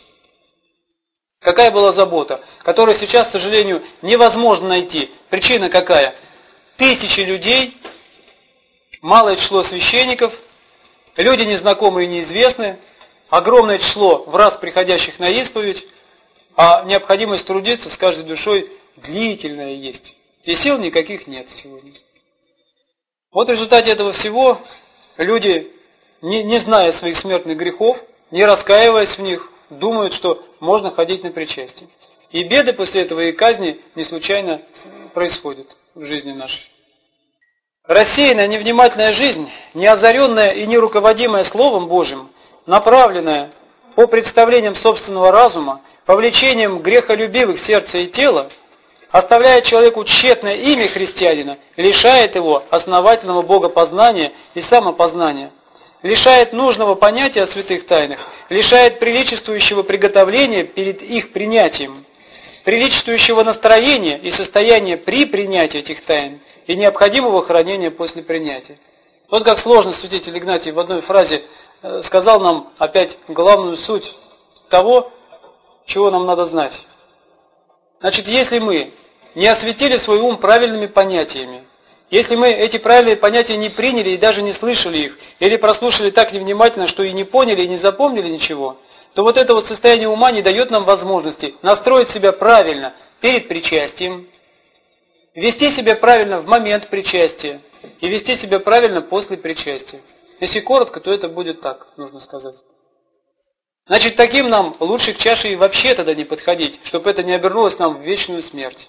Какая была забота, которую сейчас, к сожалению, невозможно найти. Причина какая? Тысячи людей, малое число священников, люди незнакомые и неизвестные, огромное число в раз приходящих на исповедь, а необходимость трудиться с каждой душой длительная есть. И сил никаких нет сегодня. Вот в результате этого всего люди, не зная своих смертных грехов, не раскаиваясь в них, думают, что можно ходить на причастие. И беды после этого и казни не случайно происходят в жизни нашей. Рассеянная, невнимательная жизнь, не озаренная и не руководимая Словом Божьим, направленная по представлениям собственного разума, по влечениям грехолюбивых сердца и тела, оставляя человеку тщетное имя христианина, лишает его основательного богопознания и самопознания, лишает нужного понятия о святых тайнах, лишает приличествующего приготовления перед их принятием, приличествующего настроения и состояния при принятии этих тайн и необходимого хранения после принятия. Вот как сложно святитель Игнатий в одной фразе сказал нам опять главную суть того, чего нам надо знать. Значит, если мы не осветили свой ум правильными понятиями, если мы эти правильные понятия не приняли и даже не слышали их, или прослушали так невнимательно, что и не поняли, и не запомнили ничего, то вот это вот состояние ума не дает нам возможности настроить себя правильно перед причастием, вести себя правильно в момент причастия и вести себя правильно после причастия. Если коротко, то это будет так, нужно сказать. Значит, таким нам лучше к чаше и вообще тогда не подходить, чтобы это не обернулось нам в вечную смерть.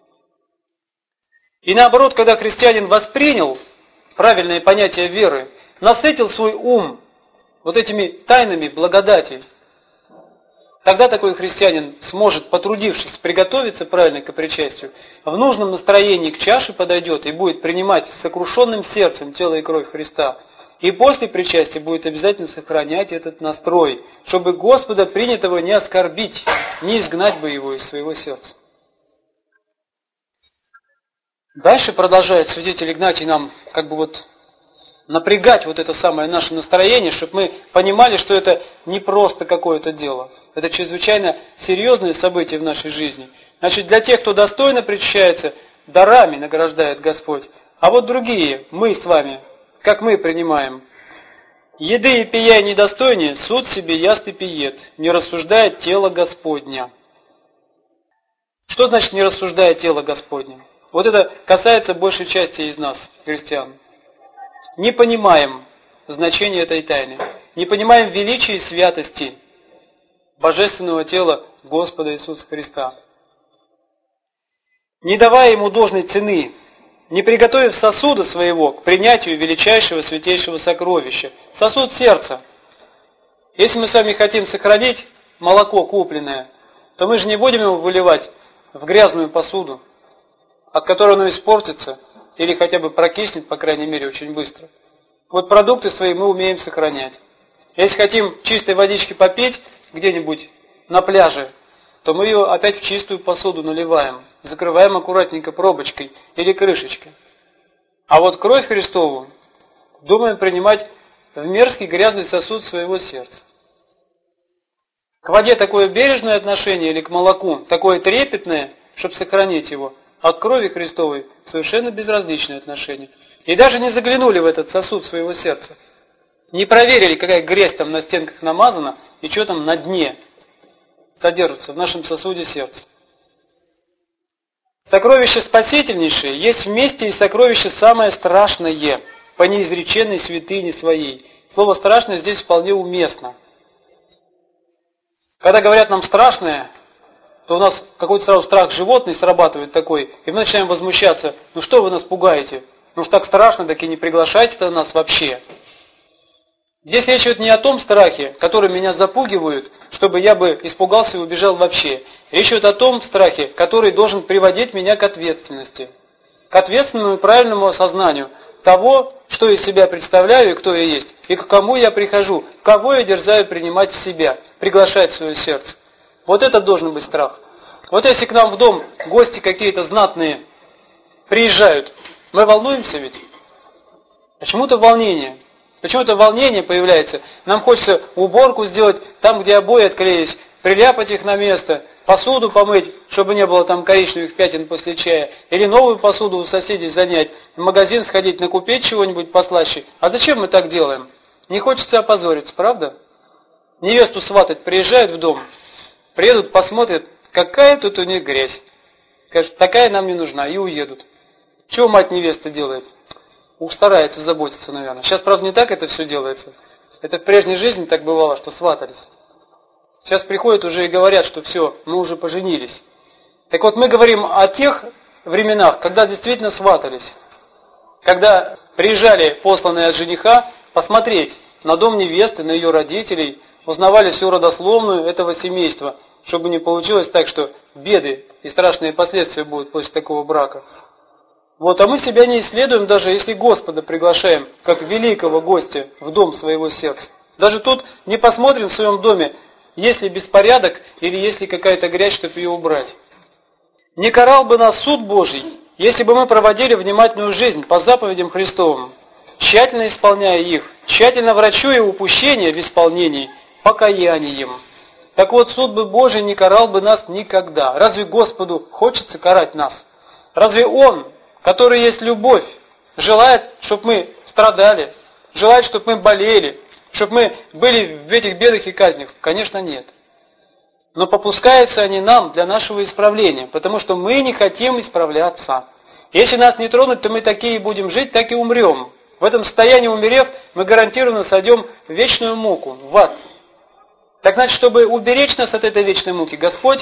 И наоборот, когда христианин воспринял правильное понятие веры, насытил свой ум вот этими тайнами благодати, тогда такой христианин сможет, потрудившись, приготовиться правильно к причастию, в нужном настроении к чаше подойдет и будет принимать с сокрушенным сердцем тело и кровь Христа. И после причастия будет обязательно сохранять этот настрой, чтобы Господа принятого не оскорбить, не изгнать бы его из своего сердца. Дальше продолжает святитель Игнатий нам напрягать вот это самое наше настроение, чтобы мы понимали, что это не просто какое-то дело. Это чрезвычайно серьезное событие в нашей жизни. Значит, для тех, кто достойно причащается, дарами награждает Господь. А вот другие, мы с вами, как мы принимаем. Еды и пия недостойнее, суд себе яст и пиет, не рассуждает тело Господня. Что значит не рассуждает тело Господня? Вот это касается большей части из нас, христиан. Не понимаем значение этой тайны, не понимаем величия и святости божественного тела Господа Иисуса Христа. Не давая Ему должной цены, не приготовив сосуда своего к принятию величайшего святейшего сокровища, сосуд сердца. Если мы с вами хотим сохранить молоко купленное, то мы же не будем его выливать в грязную посуду, от которой оно испортится или хотя бы прокиснет, по крайней мере, очень быстро. Вот продукты свои мы умеем сохранять. Если хотим чистой водички попить где-нибудь на пляже, то мы ее опять в чистую посуду наливаем, закрываем аккуратненько пробочкой или крышечкой. А вот кровь Христову думаем принимать в мерзкий грязный сосуд своего сердца. К воде такое бережное отношение или к молоку такое трепетное, чтобы сохранить его, а к крови Христовой совершенно безразличное отношение. И даже не заглянули в этот сосуд своего сердца. Не проверили, какая грязь там на стенках намазана и что там на дне содержится в нашем сосуде сердца. Сокровище спасительнейшее есть вместе и сокровище самое страшное по неизреченной святыне своей. Слово «страшное» здесь вполне уместно. Когда говорят нам «страшное», то у нас какой-то сразу страх животный срабатывает такой, и мы начинаем возмущаться: ну что вы нас пугаете? Ну уж так страшно, так и не приглашайте-то нас вообще. Здесь речь идет не о том страхе, который меня запугивают, чтобы я бы испугался и убежал вообще. Речь идет о том страхе, который должен приводить меня к ответственности. К ответственному и правильному осознанию того, что из себя представляю и кто я есть, и к кому я прихожу, кого я дерзаю принимать в себя, приглашать в свое сердце. Вот это должен быть страх. Вот если к нам в дом гости какие-то знатные приезжают, мы волнуемся ведь? Почему-то волнение. Почему-то волнение появляется. Нам хочется уборку сделать там, где обои отклеились, приляпать их на место, посуду помыть, чтобы не было там коричневых пятен после чая, или новую посуду у соседей занять, в магазин сходить, накупить чего-нибудь послаще. А зачем мы так делаем? Не хочется опозориться, правда? Невесту сватать приезжают в дом, приедут, посмотрят, какая тут у них грязь. Скажут, такая нам не нужна, и уедут. Чего мать невеста делает? Уж старается заботиться, наверное. Сейчас, правда, не так это все делается. Это в прежней жизни так бывало, что сватались. Сейчас приходят уже и говорят, что все, мы уже поженились. Так вот, мы говорим о тех временах, когда действительно сватались. Когда приезжали посланные от жениха посмотреть на дом невесты, на ее родителей, узнавали всю родословную этого семейства, чтобы не получилось так, что беды и страшные последствия будут после такого брака. Вот, а мы себя не исследуем, даже если Господа приглашаем, как великого гостя, в дом своего сердца. Даже тут не посмотрим в своем доме, есть ли беспорядок или есть ли какая-то грязь, чтобы ее убрать. Не карал бы нас суд Божий, если бы мы проводили внимательную жизнь по заповедям Христовым, тщательно исполняя их, тщательно врачуя упущения в исполнении покаянием. Так вот, суд бы Божий не карал бы нас никогда. Разве Господу хочется карать нас? Разве Он, который есть любовь, желает, чтобы мы страдали, желает, чтобы мы болели, чтобы мы были в этих бедах и казнях? Конечно, нет. Но попускаются они нам для нашего исправления, потому что мы не хотим исправляться. Если нас не тронуть, то мы такие будем жить, так и умрем. В этом состоянии, умерев, мы гарантированно сойдем в вечную муку, в ад. Так значит, чтобы уберечь нас от этой вечной муки, Господь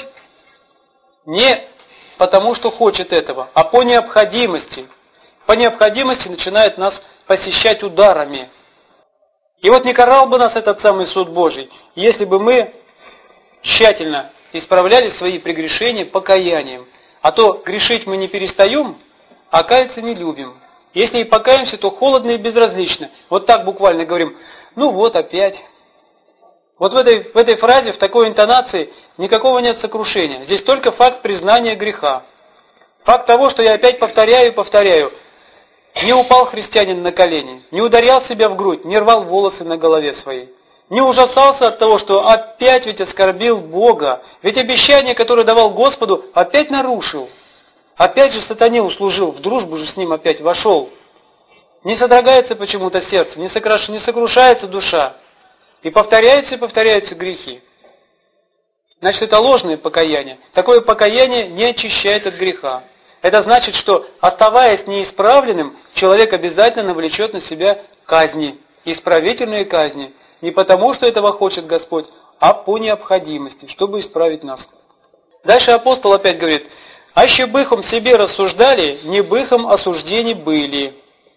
не потому, что хочет этого, а по необходимости. По необходимости начинает нас посещать ударами. И вот не карал бы нас этот самый суд Божий, если бы мы тщательно исправляли свои прегрешения покаянием. А то грешить мы не перестаем, а каяться не любим. Если и покаемся, то холодно и безразлично. Вот так буквально говорим, ну вот опять. Вот в этой фразе, в такой интонации никакого нет сокрушения. Здесь только факт признания греха. Факт того, что я опять повторяю и повторяю. Не упал христианин на колени, не ударял себя в грудь, не рвал волосы на голове своей. Не ужасался от того, что опять ведь оскорбил Бога. Ведь обещание, которое давал Господу, опять нарушил. Опять же сатане услужил, в дружбу же с ним опять вошел. Не содрогается почему-то сердце, не сокрушается душа. И повторяются грехи. Значит, это ложное покаяние. Такое покаяние не очищает от греха. Это значит, что, оставаясь неисправленным, человек обязательно навлечет на себя казни, исправительные казни. Не потому, что этого хочет Господь, а по необходимости, чтобы исправить нас. Дальше апостол опять говорит, «Аще быхом себе рассуждали, не быхом осуждены были».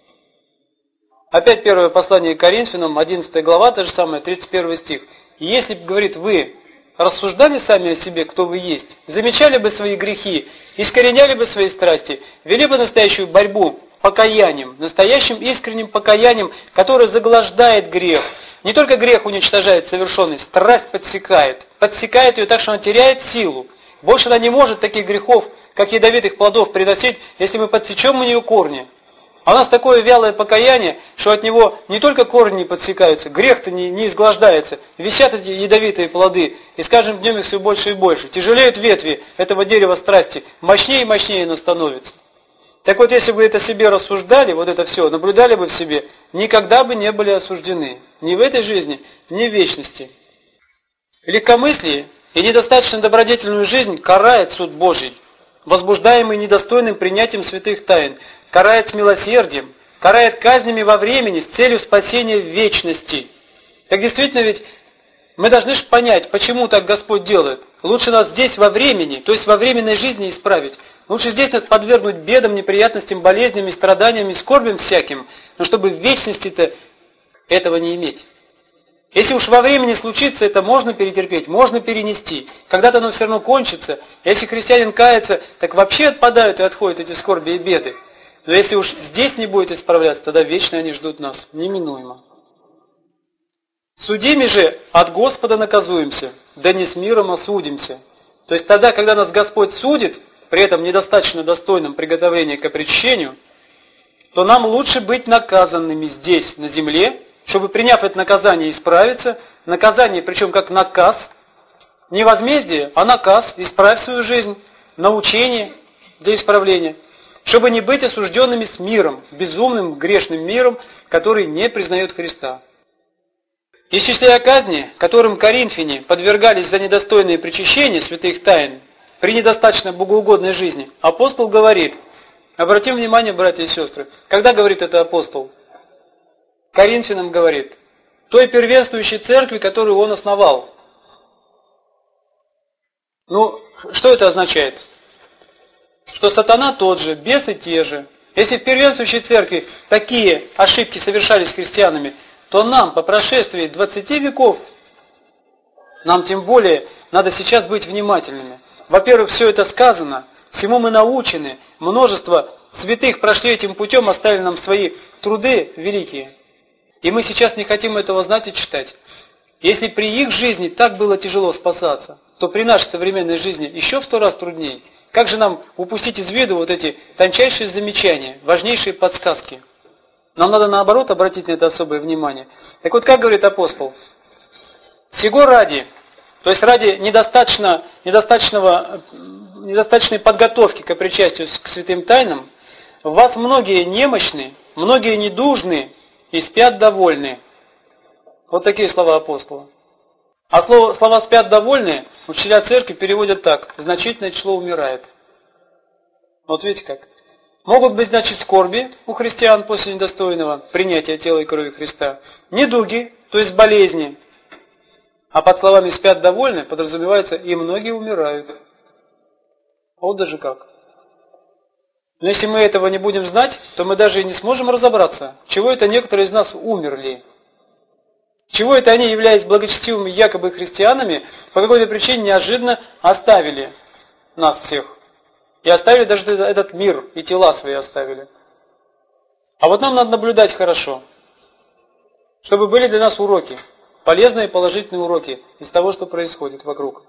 Опять первое послание к Коринфянам, 11 глава, та же самая, 31 стих. «Если бы, говорит, вы рассуждали сами о себе, кто вы есть, замечали бы свои грехи, искореняли бы свои страсти, вели бы настоящую борьбу покаянием, настоящим искренним покаянием, которое заглаждает грех. Не только грех уничтожает совершенный, страсть подсекает ее так, что она теряет силу. Больше она не может таких грехов, как ядовитых плодов, приносить, если мы подсечем у нее корни. А у нас такое вялое покаяние, что от него не только корни не подсекаются, грех-то не изглаждается, висят эти ядовитые плоды, и с каждым днем их все больше и больше. Тяжелеют ветви этого дерева страсти, мощнее и мощнее оно становится. Так вот, если бы это себе рассуждали, вот это все, наблюдали бы в себе, никогда бы не были осуждены. Ни в этой жизни, ни в вечности. Легкомыслие и недостаточно добродетельную жизнь карает суд Божий, возбуждаемый недостойным принятием святых тайн, карает с милосердием, карает казнями во времени с целью спасения в вечности. Так действительно ведь мы должны же понять, почему так Господь делает. Лучше нас здесь во времени, то есть во временной жизни исправить. Лучше здесь нас подвергнуть бедам, неприятностям, болезням, и страданиям и скорбям всяким, но чтобы в вечности-то этого не иметь. Если уж во времени случится, это можно перетерпеть, можно перенести. Когда-то оно все равно кончится. Если христианин кается, так вообще отпадают и отходят эти скорби и беды. Но если уж здесь не будет исправляться, тогда вечно они ждут нас, неминуемо. Судими же от Господа наказуемся, да не с миром осудимся. То есть тогда, когда нас Господь судит, при этом недостаточно достойном приготовлении к опрещению, то нам лучше быть наказанными здесь, на земле, чтобы, приняв это наказание, исправиться. Наказание, причем как наказ, не возмездие, а наказ, исправь свою жизнь, научение для исправления, чтобы не быть осужденными с миром, безумным, грешным миром, который не признает Христа. Исчисляя казни, которым коринфяне подвергались за недостойные причащения святых тайн при недостаточно богоугодной жизни, апостол говорит, обратим внимание, братья и сестры, когда говорит это апостол? Коринфянам говорит, той первенствующей церкви, которую он основал. Ну, что это означает? Что сатана тот же, бесы те же. Если в первенствующей церкви такие ошибки совершались христианами, то нам по прошествии 20 веков, нам тем более надо сейчас быть внимательными. Во-первых, все это сказано, всему мы научены, множество святых прошли этим путем, оставили нам свои труды великие. И мы сейчас не хотим этого знать и читать. Если при их жизни так было тяжело спасаться, то при нашей современной жизни еще в 100 раз труднее. Как же нам упустить из виду вот эти тончайшие замечания, важнейшие подсказки? Нам надо наоборот обратить на это особое внимание. Так вот, как говорит апостол, «Сего ради», то есть ради недостаточной подготовки к причастию к святым тайнам, в вас многие немощны, многие недужны и спят довольны. Вот такие слова апостола. А слова «спят довольные» учителя церкви переводят так: значительное число умирает. Вот видите как. Могут быть, значит, скорби у христиан после недостойного принятия тела и крови Христа, недуги, то есть болезни. А под словами «спят довольны» подразумевается и многие умирают. Вот даже как. Но если мы этого не будем знать, то мы даже и не сможем разобраться, чего это некоторые из нас умерли. Чего это они, являясь благочестивыми якобы христианами, по какой-то причине неожиданно оставили нас всех. И оставили даже этот мир, и тела свои оставили. А вот нам надо наблюдать хорошо, чтобы были для нас уроки, полезные и положительные уроки из того, что происходит вокруг.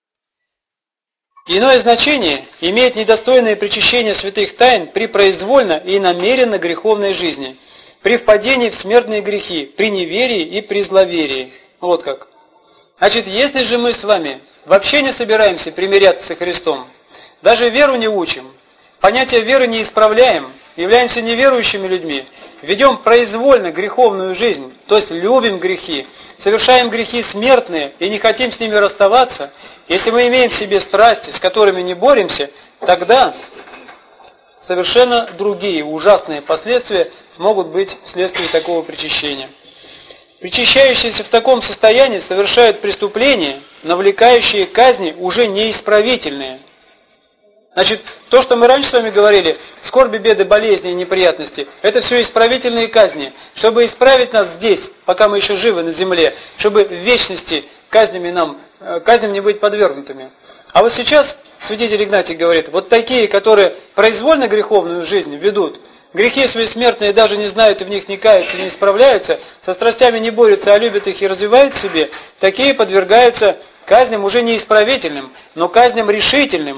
Иное значение имеет недостойное причащение святых тайн при произвольно и намеренно греховной жизни, при впадении в смертные грехи, при неверии и при зловерии. Вот как. Значит, если же мы с вами вообще не собираемся примиряться со Христом, даже веру не учим, понятие веры не исправляем, являемся неверующими людьми, ведем произвольно греховную жизнь, то есть любим грехи, совершаем грехи смертные и не хотим с ними расставаться, если мы имеем в себе страсти, с которыми не боремся, тогда совершенно другие ужасные последствия могут быть вследствие такого причащения. Причащающиеся в таком состоянии совершают преступления, навлекающие казни уже неисправительные. Значит, то, что мы раньше с вами говорили, скорби, беды, болезни и неприятности, это все исправительные казни. Чтобы исправить нас здесь, пока мы еще живы на земле, чтобы в вечности казням не быть подвергнутыми. А вот сейчас святитель Игнатий говорит, вот такие, которые произвольно греховную жизнь ведут, грехи свои смертные даже не знают и в них не каются, не исправляются, со страстями не борются, а любят их и развивают в себе, такие подвергаются казням уже не исправительным, но казням решительным.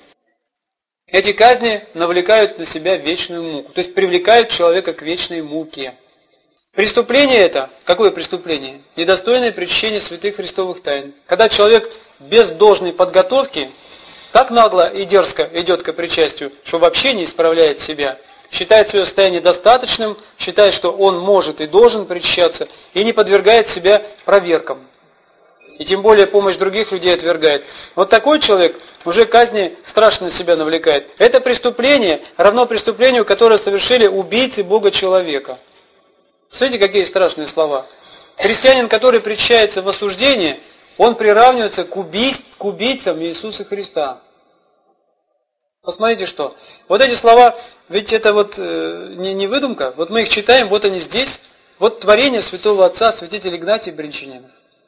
Эти казни навлекают на себя вечную муку, то есть привлекают человека к вечной муке. Преступление это, какое преступление? Недостойное причащение святых христовых тайн. Когда человек без должной подготовки так нагло и дерзко идет к причастию, что вообще не исправляет себя, считает свое состояние достаточным, считает, что он может и должен причащаться, и не подвергает себя проверкам. И тем более помощь других людей отвергает. Вот такой человек уже казни страшно на себя навлекает. Это преступление равно преступлению, которое совершили убийцы Бога-человека. Смотрите, какие страшные слова. Христианин, который причащается в осуждении, он приравнивается к убийцам Иисуса Христа. Посмотрите, что. Вот эти слова, ведь это вот не выдумка. Вот мы их читаем, вот они здесь. Вот творение святого отца, святителя Игнатия Брянчанина.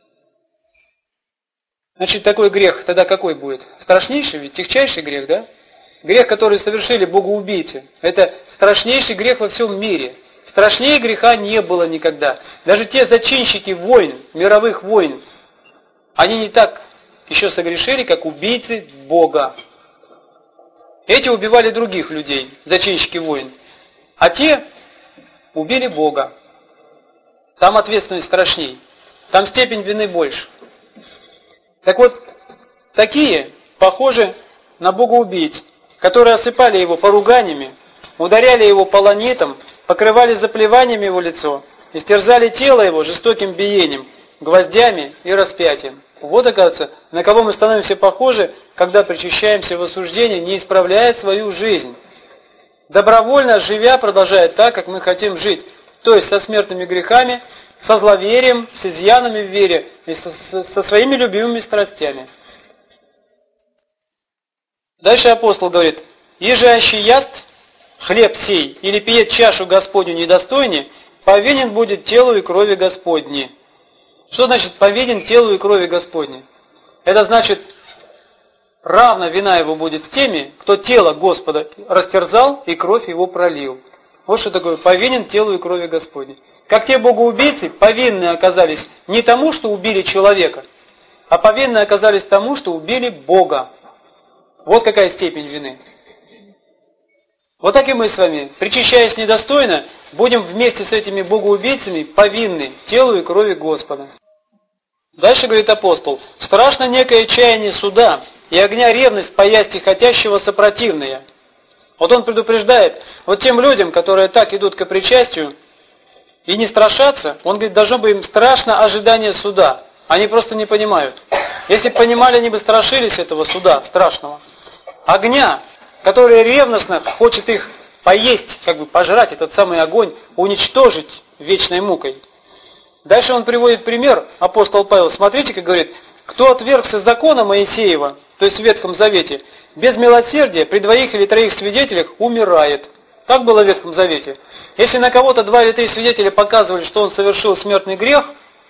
Значит, такой грех тогда какой будет? Страшнейший, ведь тягчайший грех, да? Грех, который совершили богоубийцы. Это страшнейший грех во всем мире. Страшнее греха не было никогда. Даже те зачинщики войн, мировых войн, они не так еще согрешили, как убийцы Бога. Эти убивали других людей, зачинщики войн. А те убили Бога. Там ответственность страшней. Там степень вины больше. Так вот, такие похожи на богоубийц, которые осыпали его поруганиями, ударяли его полонитом, покрывали заплеваниями его лицо, истерзали тело его жестоким биением, гвоздями и распятием. Вот, оказывается, на кого мы становимся похожи, когда причащаемся в осуждении, не исправляя свою жизнь. Добровольно живя, продолжая так, как мы хотим жить, то есть со смертными грехами, со зловерием, с изъянами в вере и со своими любимыми страстями. Дальше апостол говорит, «Иже аще яст хлеб сей или пьет чашу Господню недостойне, повинен будет телу и крови Господни». Что значит повинен телу и крови Господни? Это значит, равна вина его будет с теми, кто тело Господа растерзал и кровь его пролил. Вот что такое повинен телу и крови Господней. Как те богоубийцы повинны оказались не тому, что убили человека, а повинны оказались тому, что убили Бога. Вот какая степень вины. Вот так и мы с вами, причащаясь недостойно, будем вместе с этими богоубийцами повинны телу и крови Господа. Дальше говорит апостол, «Страшно некое чаяние суда, и огня ревность поясти хотящего сопротивная». Вот он предупреждает, вот тем людям, которые так идут к причастию, и не страшаться, он говорит, должно быть им страшно ожидание суда. Они просто не понимают. Если бы понимали, они бы страшились этого суда страшного. Огня, который ревностно хочет их поесть, как бы пожрать этот самый огонь, уничтожить вечной мукой. Дальше он приводит пример, апостол Павел, смотрите, как говорит, кто отвергся закона Моисеева, то есть в Ветхом Завете, без милосердия при двоих или троих свидетелях умирает. Так было в Ветхом Завете. Если на кого-то 2 или 3 свидетеля показывали, что он совершил смертный грех,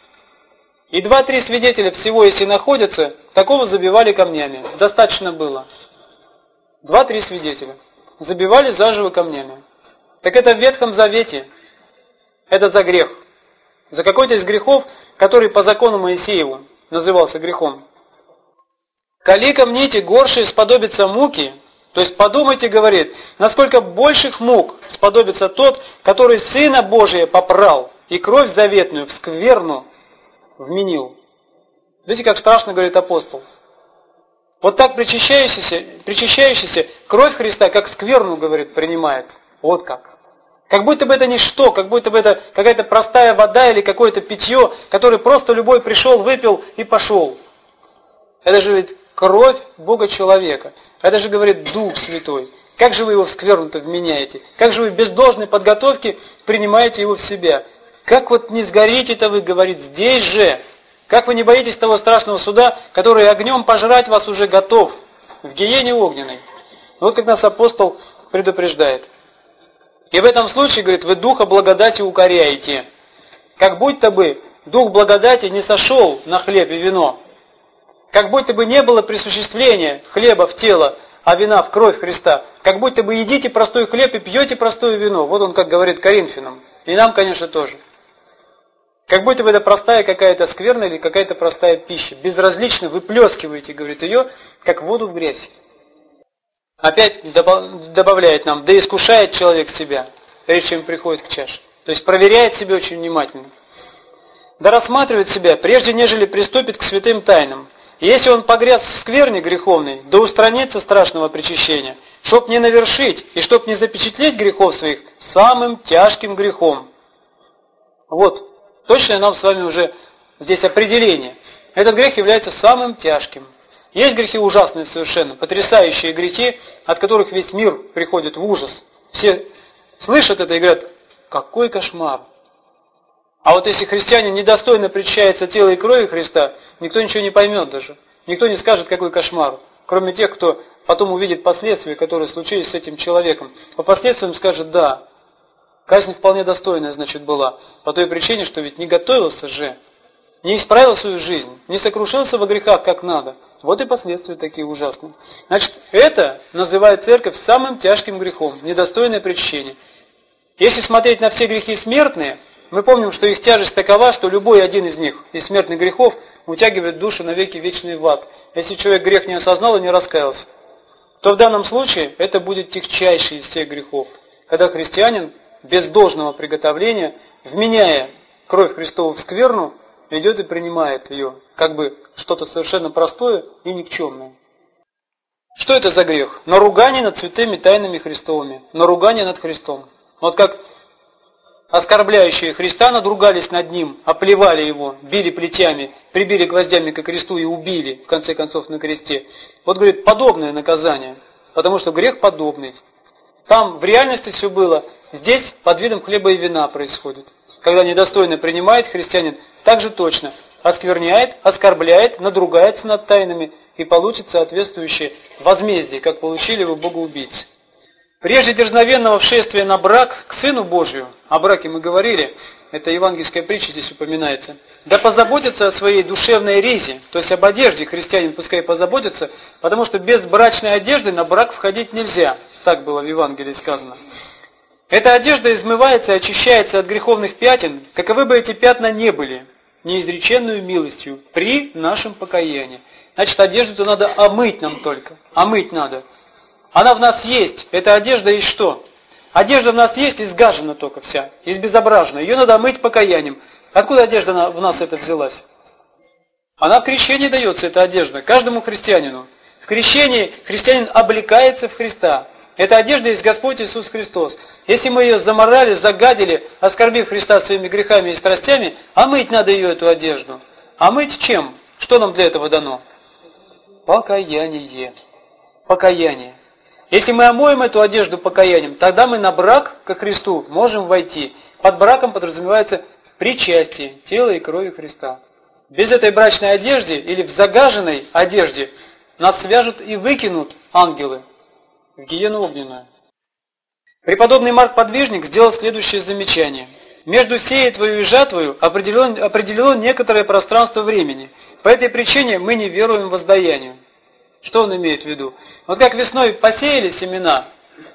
и 2-3 свидетеля всего, если находятся, такого забивали камнями. Достаточно было. 2-3 свидетеля. Забивали заживо камнями. Так это в Ветхом Завете. Это за грех. За какой-то из грехов, который по закону Моисееву назывался грехом. «Коли ко мнете горшие сподобится муки», то есть подумайте, говорит, насколько больших мук сподобится тот, который Сына Божия попрал и кровь заветную в скверну вменил. Видите, как страшно, говорит апостол. Вот так причащающийся кровь Христа, как скверну, говорит, принимает. Вот как. Как будто бы это ничто, как будто бы это какая-то простая вода или какое-то питье, которое просто любой пришел, выпил и пошел. Это же ведь кровь Бога-человека. Это же, говорит, Дух Святой. Как же вы его в скверну-то вменяете? Как же вы без должной подготовки принимаете его в себя? Как вот не сгорите-то вы, говорит, здесь же? Как вы не боитесь того страшного суда, который огнем пожрать вас уже готов, в гиене огненной? Вот как нас апостол предупреждает. И в этом случае, говорит, вы духа благодати укоряете. Как будто бы дух благодати не сошел на хлеб и вино. Как будто бы не было присуществления хлеба в тело, а вина в кровь Христа. Как будто бы едите простой хлеб и пьете простое вино. Вот он как говорит Коринфянам. И нам, конечно, тоже. Как будто бы это простая какая-то скверная или какая-то простая пища. Безразлично выплескиваете, говорит, ее, как воду в грязь. Опять добавляет нам, да искушает человек себя, прежде чем приходит к чаше. То есть проверяет себя очень внимательно. Да рассматривает себя, прежде нежели приступит к святым тайнам. И если он погряз в скверне греховной, да устранится страшного причащения, чтоб не навершить и чтоб не запечатлеть грехов своих самым тяжким грехом. Вот, точное нам с вами уже здесь определение. Этот грех является самым тяжким. Есть грехи ужасные совершенно, потрясающие грехи, от которых весь мир приходит в ужас. Все слышат это и говорят, какой кошмар. А вот если христианин недостойно причащается тела и крови Христа, никто ничего не поймет даже. Никто не скажет, какой кошмар. Кроме тех, кто потом увидит последствия, которые случились с этим человеком. По последствиям скажет, да, казнь вполне достойная, значит, была. По той причине, что ведь не готовился же, не исправил свою жизнь, не сокрушился во грехах как надо. Вот и последствия такие ужасные. Значит, это называет церковь самым тяжким грехом, недостойное причащение. Если смотреть на все грехи смертные, мы помним, что их тяжесть такова, что любой один из них, из смертных грехов, утягивает душу навеки вечный в ад. Если человек грех не осознал и не раскаялся, то в данном случае это будет тягчайший из всех грехов, когда христианин без должного приготовления, вменяя кровь Христову в скверну, идет и принимает ее, как бы что-то совершенно простое и никчемное. Что это за грех? Наругание над святыми тайнами Христовыми, наругание над Христом. Вот как оскорбляющие Христа надругались над Ним, оплевали Его, били плетями, прибили гвоздями ко кресту и убили, в конце концов, на кресте. Вот, говорит, подобное наказание, потому что грех подобный. Там в реальности все было, здесь под видом хлеба и вина происходит. Когда недостойно принимает христианин, так же точно оскверняет, оскорбляет, надругается над тайнами и получит соответствующее возмездие, как получили вы богоубийцы. Прежде дерзновенного вшествия на брак к Сыну Божию, о браке мы говорили, это евангельская притча здесь упоминается, да позаботиться о своей душевной резе, то есть об одежде христианин пускай позаботится, потому что без брачной одежды на брак входить нельзя, так было в Евангелии сказано. Эта одежда измывается и очищается от греховных пятен, каковы бы эти пятна не были, неизреченную милостью при нашем покаянии. Значит, одежду-то надо омыть нам только, омыть надо. Она в нас есть, эта одежда есть что? Одежда в нас есть, изгажена только вся, избезображена. Ее надо омыть покаянием. Откуда одежда в нас эта взялась? Она в крещении дается, эта одежда, каждому христианину. В крещении христианин облекается в Христа. Эта одежда есть Господь Иисус Христос. Если мы ее заморали, загадили, оскорбив Христа своими грехами и страстями, а мыть надо ее, эту одежду. А мыть чем? Что нам для этого дано? Покаяние. Покаяние. Если мы омоем эту одежду покаянием, тогда мы на брак ко Христу можем войти. Под браком подразумевается причастие тела и крови Христа. Без этой брачной одежды или в загаженной одежде нас свяжут и выкинут ангелы в гиену огненную. Преподобный Марк Подвижник сделал следующее замечание. Между сеятвою и жатвою определено некоторое пространство времени. По этой причине мы не веруем в воздаяние. Что он имеет в виду? Вот как весной посеяли семена,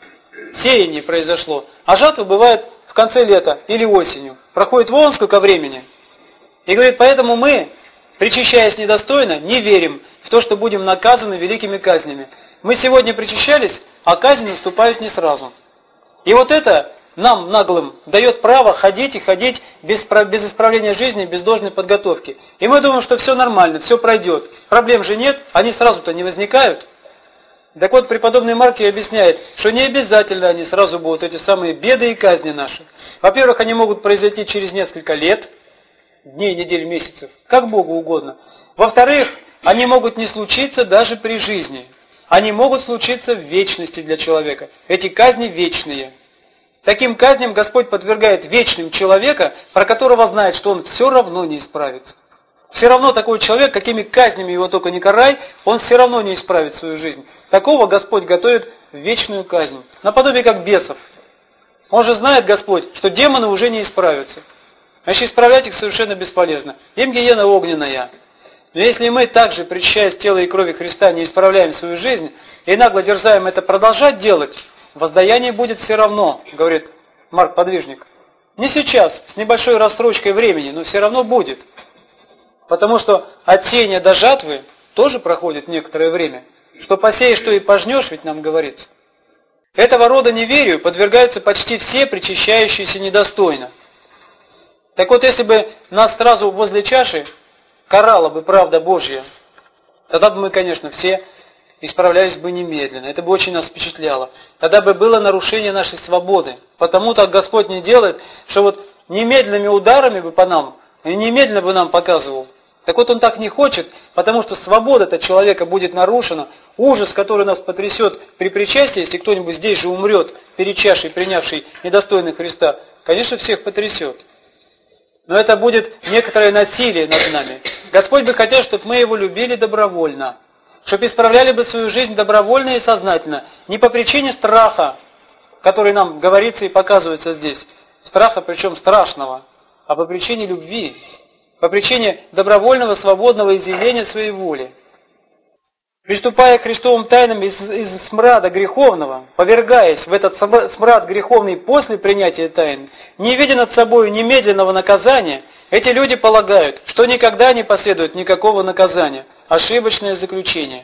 сеяние произошло, а жатва бывает в конце лета или осенью. Проходит вон сколько времени. И говорит, поэтому мы, причащаясь недостойно, не верим в то, что будем наказаны великими казнями. Мы сегодня причащались, а казни наступают не сразу. И вот это нам, наглым, дает право ходить и ходить без исправления жизни, без должной подготовки. И мы думаем, что все нормально, все пройдет. Проблем же нет, они сразу-то не возникают. Так вот, преподобный Марк и объясняет, что не обязательно они сразу будут, эти самые беды и казни наши. Во-первых, они могут произойти через несколько лет, дней, недель, месяцев, как Богу угодно. Во-вторых, они могут не случиться даже при жизни. Они могут случиться в вечности для человека. Эти казни вечные. Таким казням Господь подвергает вечным человека, про которого знает, что он все равно не исправится. Все равно такой человек, какими казнями его только не карай, он все равно не исправит свою жизнь. Такого Господь готовит в вечную казнь. Наподобие как бесов. Он же знает, Господь, что демоны уже не исправятся. Значит, исправлять их совершенно бесполезно. Им гиена огненная. Но если мы также, причащаясь тела и крови Христа, не исправляем свою жизнь и нагло дерзаем это продолжать делать, воздаяние будет все равно, говорит Марк Подвижник. Не сейчас, с небольшой рассрочкой времени, но все равно будет. Потому что от сеяния до жатвы тоже проходит некоторое время. Что посеешь, то и пожнешь, ведь нам говорится. Этого рода неверию подвергаются почти все причащающиеся недостойно. Так вот, если бы нас сразу возле чаши карала бы правда Божья, тогда бы мы, конечно, все исправлялись бы немедленно. Это бы очень нас впечатляло. Тогда бы было нарушение нашей свободы. Потому так Господь не делает, что вот немедленными ударами бы по нам, и немедленно бы нам показывал. Так вот Он так не хочет, потому что свобода-то человека будет нарушена. Ужас, который нас потрясет при причастии, если кто-нибудь здесь же умрет, перед чашей, принявший недостойный Христа, конечно, всех потрясет. Но это будет некоторое насилие над нами. Господь бы хотел, чтобы мы Его любили добровольно. Чтобы исправляли бы свою жизнь добровольно и сознательно. Не по причине страха, который нам говорится и показывается здесь. Страха, причем страшного. А по причине любви. По причине добровольного, свободного изъявления своей воли. Приступая к Христовым тайнам из смрада греховного, повергаясь в этот смрад греховный после принятия тайн, не видя над собой немедленного наказания, эти люди полагают, что никогда не последует никакого наказания. Ошибочное заключение.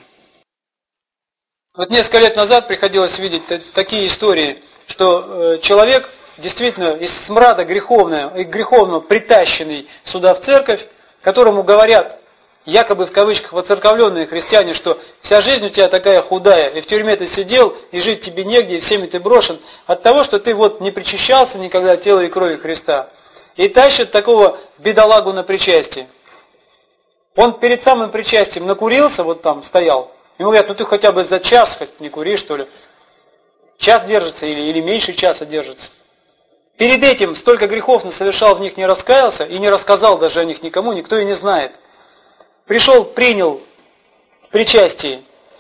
Вот несколько лет назад приходилось видеть такие истории, что человек действительно из смрада греховного притащенный сюда в церковь, которому говорят, якобы в кавычках воцерковленные христиане, что вся жизнь у тебя такая худая, и в тюрьме ты сидел, и жить тебе негде, и всеми ты брошен, от того, что ты вот не причащался никогда тела и крови Христа. И тащат такого бедолагу на причастие. Он перед самым причастием накурился, вот там стоял. Ему говорят, ну ты хотя бы за час хоть не кури, что ли. Час держится или меньше часа держится. Перед этим столько грехов совершал, в них не раскаялся и не рассказал даже о них никому, никто и не знает. Пришел, принял в причастии,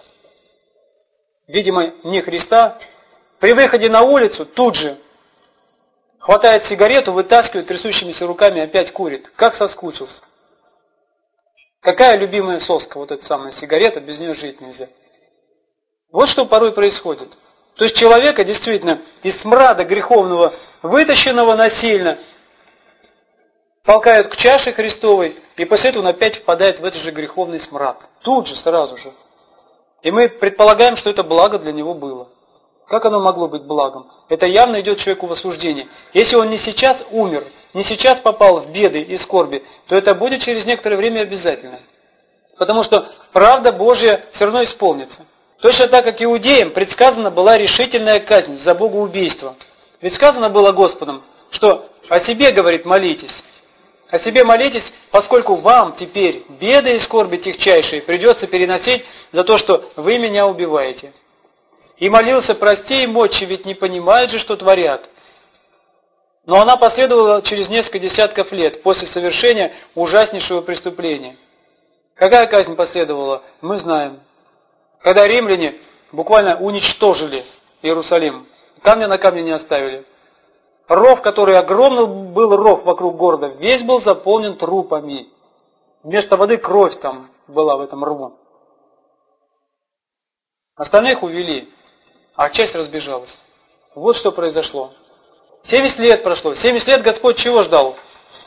видимо, не Христа. При выходе на улицу тут же хватает сигарету, вытаскивает трясущимися руками, опять курит. Как соскучился. Какая любимая соска, вот эта самая сигарета, без нее жить нельзя. Вот что порой происходит. То есть человека действительно из смрада греховного, вытащенного насильно, толкают к чаше Христовой, и после этого он опять впадает в этот же греховный смрад. Тут же, сразу же. И мы предполагаем, что это благо для него было. Как оно могло быть благом? Это явно идет человеку в осуждение. Если он не сейчас умер, не сейчас попал в беды и скорби, то это будет через некоторое время обязательно. Потому что правда Божья все равно исполнится. Точно так, как иудеям предсказана была решительная казнь за богоубийство. Ведь сказано было Господом, что о себе, говорит, молитесь. О себе молитесь, поскольку вам теперь беды и скорби тягчайшие придется переносить за то, что вы меня убиваете. И молился: прости им, отче, ведь не понимают же, что творят. Но она последовала через несколько десятков лет после совершения ужаснейшего преступления. Какая казнь последовала, мы знаем. Когда римляне буквально уничтожили Иерусалим, камня на камне не оставили. Ров, который огромный был ров вокруг города, весь был заполнен трупами. Вместо воды кровь там была в этом рву. Остальных увели, а часть разбежалась. Вот что произошло. 70 лет прошло. 70 лет Господь чего ждал?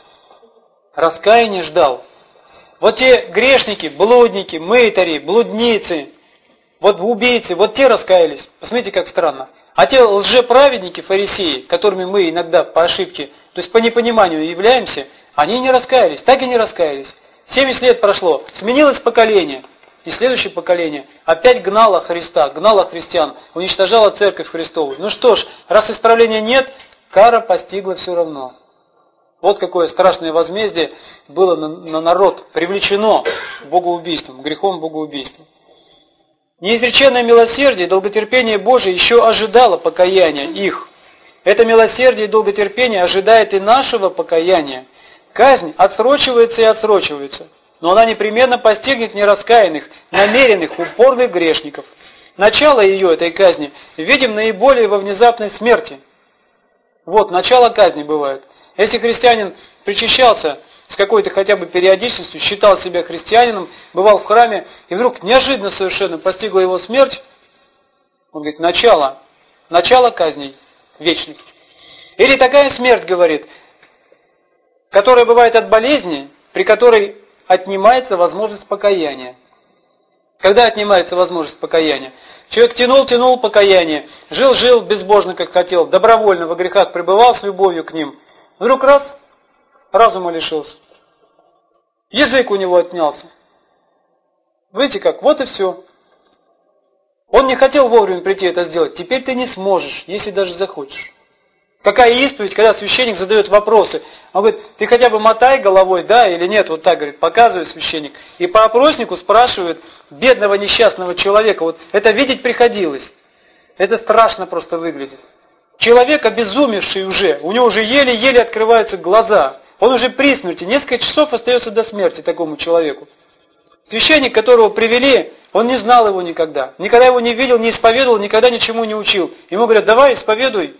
Раскаяния ждал. Вот те грешники, блудники, мытари, блудницы, вот убийцы, вот те раскаялись. Посмотрите, как странно. А те лжеправедники, фарисеи, которыми мы иногда по ошибке, то есть по непониманию являемся, они не раскаялись, так и не раскаялись. 70 лет прошло, сменилось поколение. И следующее поколение опять гнало Христа, гнало христиан, уничтожало Церковь Христову. Ну что ж, раз исправления нет, кара постигла все равно. Вот какое страшное возмездие было на народ, привлечено богоубийством, грехом богоубийства. Неизреченное милосердие и долготерпение Божие еще ожидало покаяния их. Это милосердие и долготерпение ожидает и нашего покаяния. Казнь отсрочивается и отсрочивается, но она непременно постигнет нераскаянных, намеренных, упорных грешников. Начало ее, этой казни, видим наиболее во внезапной смерти. Вот, начало казни бывает. Если христианин причащался с какой-то хотя бы периодичностью, считал себя христианином, бывал в храме, и вдруг неожиданно совершенно постигла его смерть, он говорит: начало казней вечных. Или такая смерть, говорит, которая бывает от болезни, при которой отнимается возможность покаяния. Когда отнимается возможность покаяния? Человек тянул покаяние, жил безбожно, как хотел, добровольно во грехах пребывал с любовью к ним. Вдруг раз, разума лишился. Язык у него отнялся. Видите как? Вот и все. Он не хотел вовремя прийти это сделать. Теперь ты не сможешь, если даже захочешь. Какая исповедь, когда священник задает вопросы. Он говорит: ты хотя бы мотай головой, да или нет? Вот так, говорит, показывает священник. И по опроснику спрашивает бедного несчастного человека. Вот это видеть приходилось. Это страшно просто выглядит. Человек, обезумевший уже, у него уже еле-еле открываются глаза. Он уже при смерти, несколько часов остается до смерти такому человеку. Священник, которого привели, он не знал его никогда. Никогда его не видел, не исповедовал, никогда ничему не учил. Ему говорят: давай, исповедуй.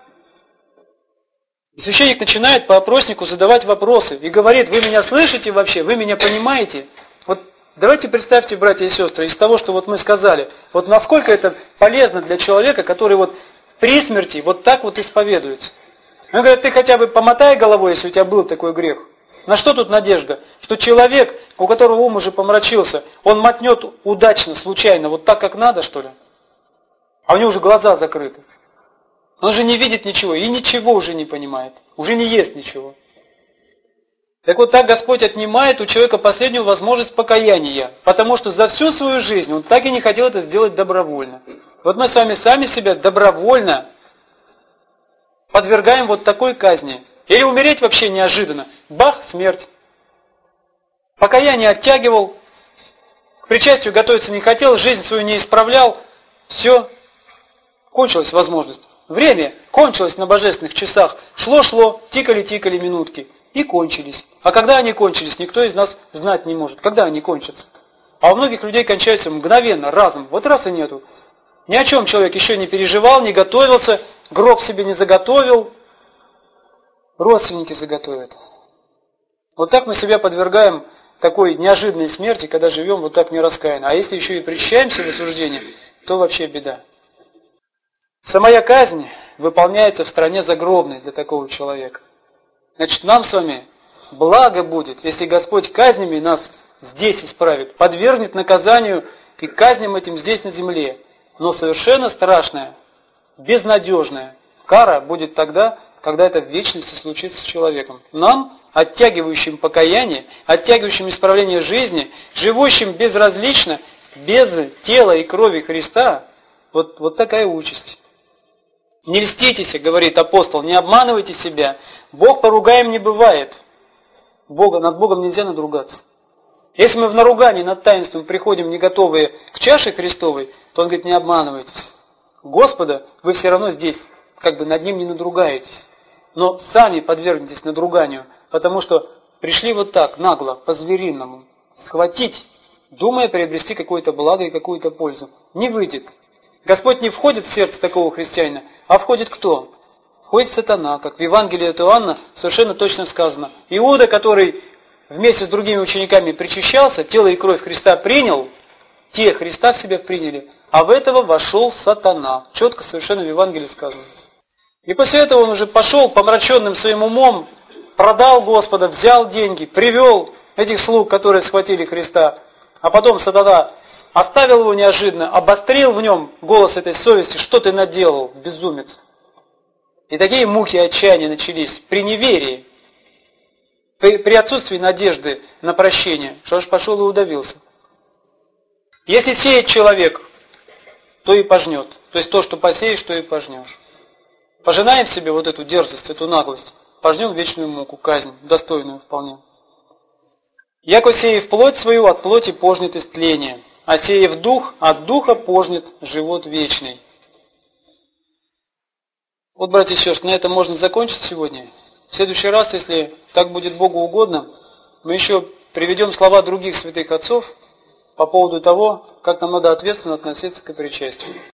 И священник начинает по опроснику задавать вопросы и говорит: вы меня слышите вообще, вы меня понимаете? Вот давайте представьте, братья и сестры, из того, что вот мы сказали, вот насколько это полезно для человека, который вот при смерти вот так вот исповедуется. Он говорит: ты хотя бы помотай головой, если у тебя был такой грех. На что тут надежда? Что человек, у которого ум уже помрачился, он мотнет удачно, случайно, вот так, как надо, что ли? А у него уже глаза закрыты. Он же не видит ничего и ничего уже не понимает. Уже не ест ничего. Так вот так Господь отнимает у человека последнюю возможность покаяния, потому что за всю свою жизнь он так и не хотел это сделать добровольно. Вот мы с вами сами себя добровольно подвергаем вот такой казни. Или умереть вообще неожиданно. Бах, смерть. Покаяние оттягивал, к причастию готовиться не хотел, жизнь свою не исправлял. Все, кончилась возможность. Время кончилось на божественных часах. Шло, тикали минутки. И кончились. А когда они кончились, никто из нас знать не может. Когда они кончатся? А у многих людей кончаются мгновенно, разом. Вот раз и нету. Ни о чем человек еще не переживал, не готовился, гроб себе не заготовил. Родственники заготовят. Вот так мы себя подвергаем такой неожиданной смерти, когда живем вот так нераскаянно. А если еще и причащаемся в осуждении, то вообще беда. Самая казнь выполняется в стране загробной для такого человека. Значит, нам с вами благо будет, если Господь казнями нас здесь исправит, подвергнет наказанию и казням этим здесь на земле. Но совершенно страшная, безнадежная кара будет тогда, когда это в вечности случится с человеком. Нам, оттягивающим покаяние, оттягивающим исправление жизни, живущим безразлично, без тела и крови Христа, вот такая участь. Не льститесь, говорит апостол, не обманывайте себя. Бог поругаем не бывает. Над Богом нельзя надругаться. Если мы в наругании над таинством приходим не готовые к чаше Христовой, то он говорит, не обманывайтесь. Господа вы все равно здесь, как бы над Ним не надругаетесь. Но сами подвергнетесь надруганию, потому что пришли вот так, нагло, по-звериному, схватить, думая приобрести какое-то благо и какую-то пользу. Не выйдет. Господь не входит в сердце такого христианина, а входит кто? Входит сатана, как в Евангелии от Иоанна совершенно точно сказано. Иуда, который вместе с другими учениками причащался, тело и кровь Христа принял, те Христа в себя приняли, а в этого вошел сатана. Четко совершенно в Евангелии сказано. И после этого он уже пошел помраченным своим умом, продал Господа, взял деньги, привел этих слуг, которые схватили Христа, а потом сатана оставил его неожиданно, обострил в нем голос этой совести, что ты наделал, безумец. И такие муки отчаяния начались при неверии, при отсутствии надежды на прощение, что аж пошел и удавился. Если сеет человек, то и пожнет. То есть то, что посеешь, то и пожнешь. Пожинаем в себе вот эту дерзость, эту наглость, пожнем вечную муку, казнь, достойную вполне. Яко сеев плоть свою, от плоти пожнет истление, а сеев дух, от духа пожнет живот вечный. Вот, братья и сестры, на этом можно закончить сегодня. В следующий раз, если так будет Богу угодно, мы еще приведем слова других святых отцов по поводу того, как нам надо ответственно относиться к причастию.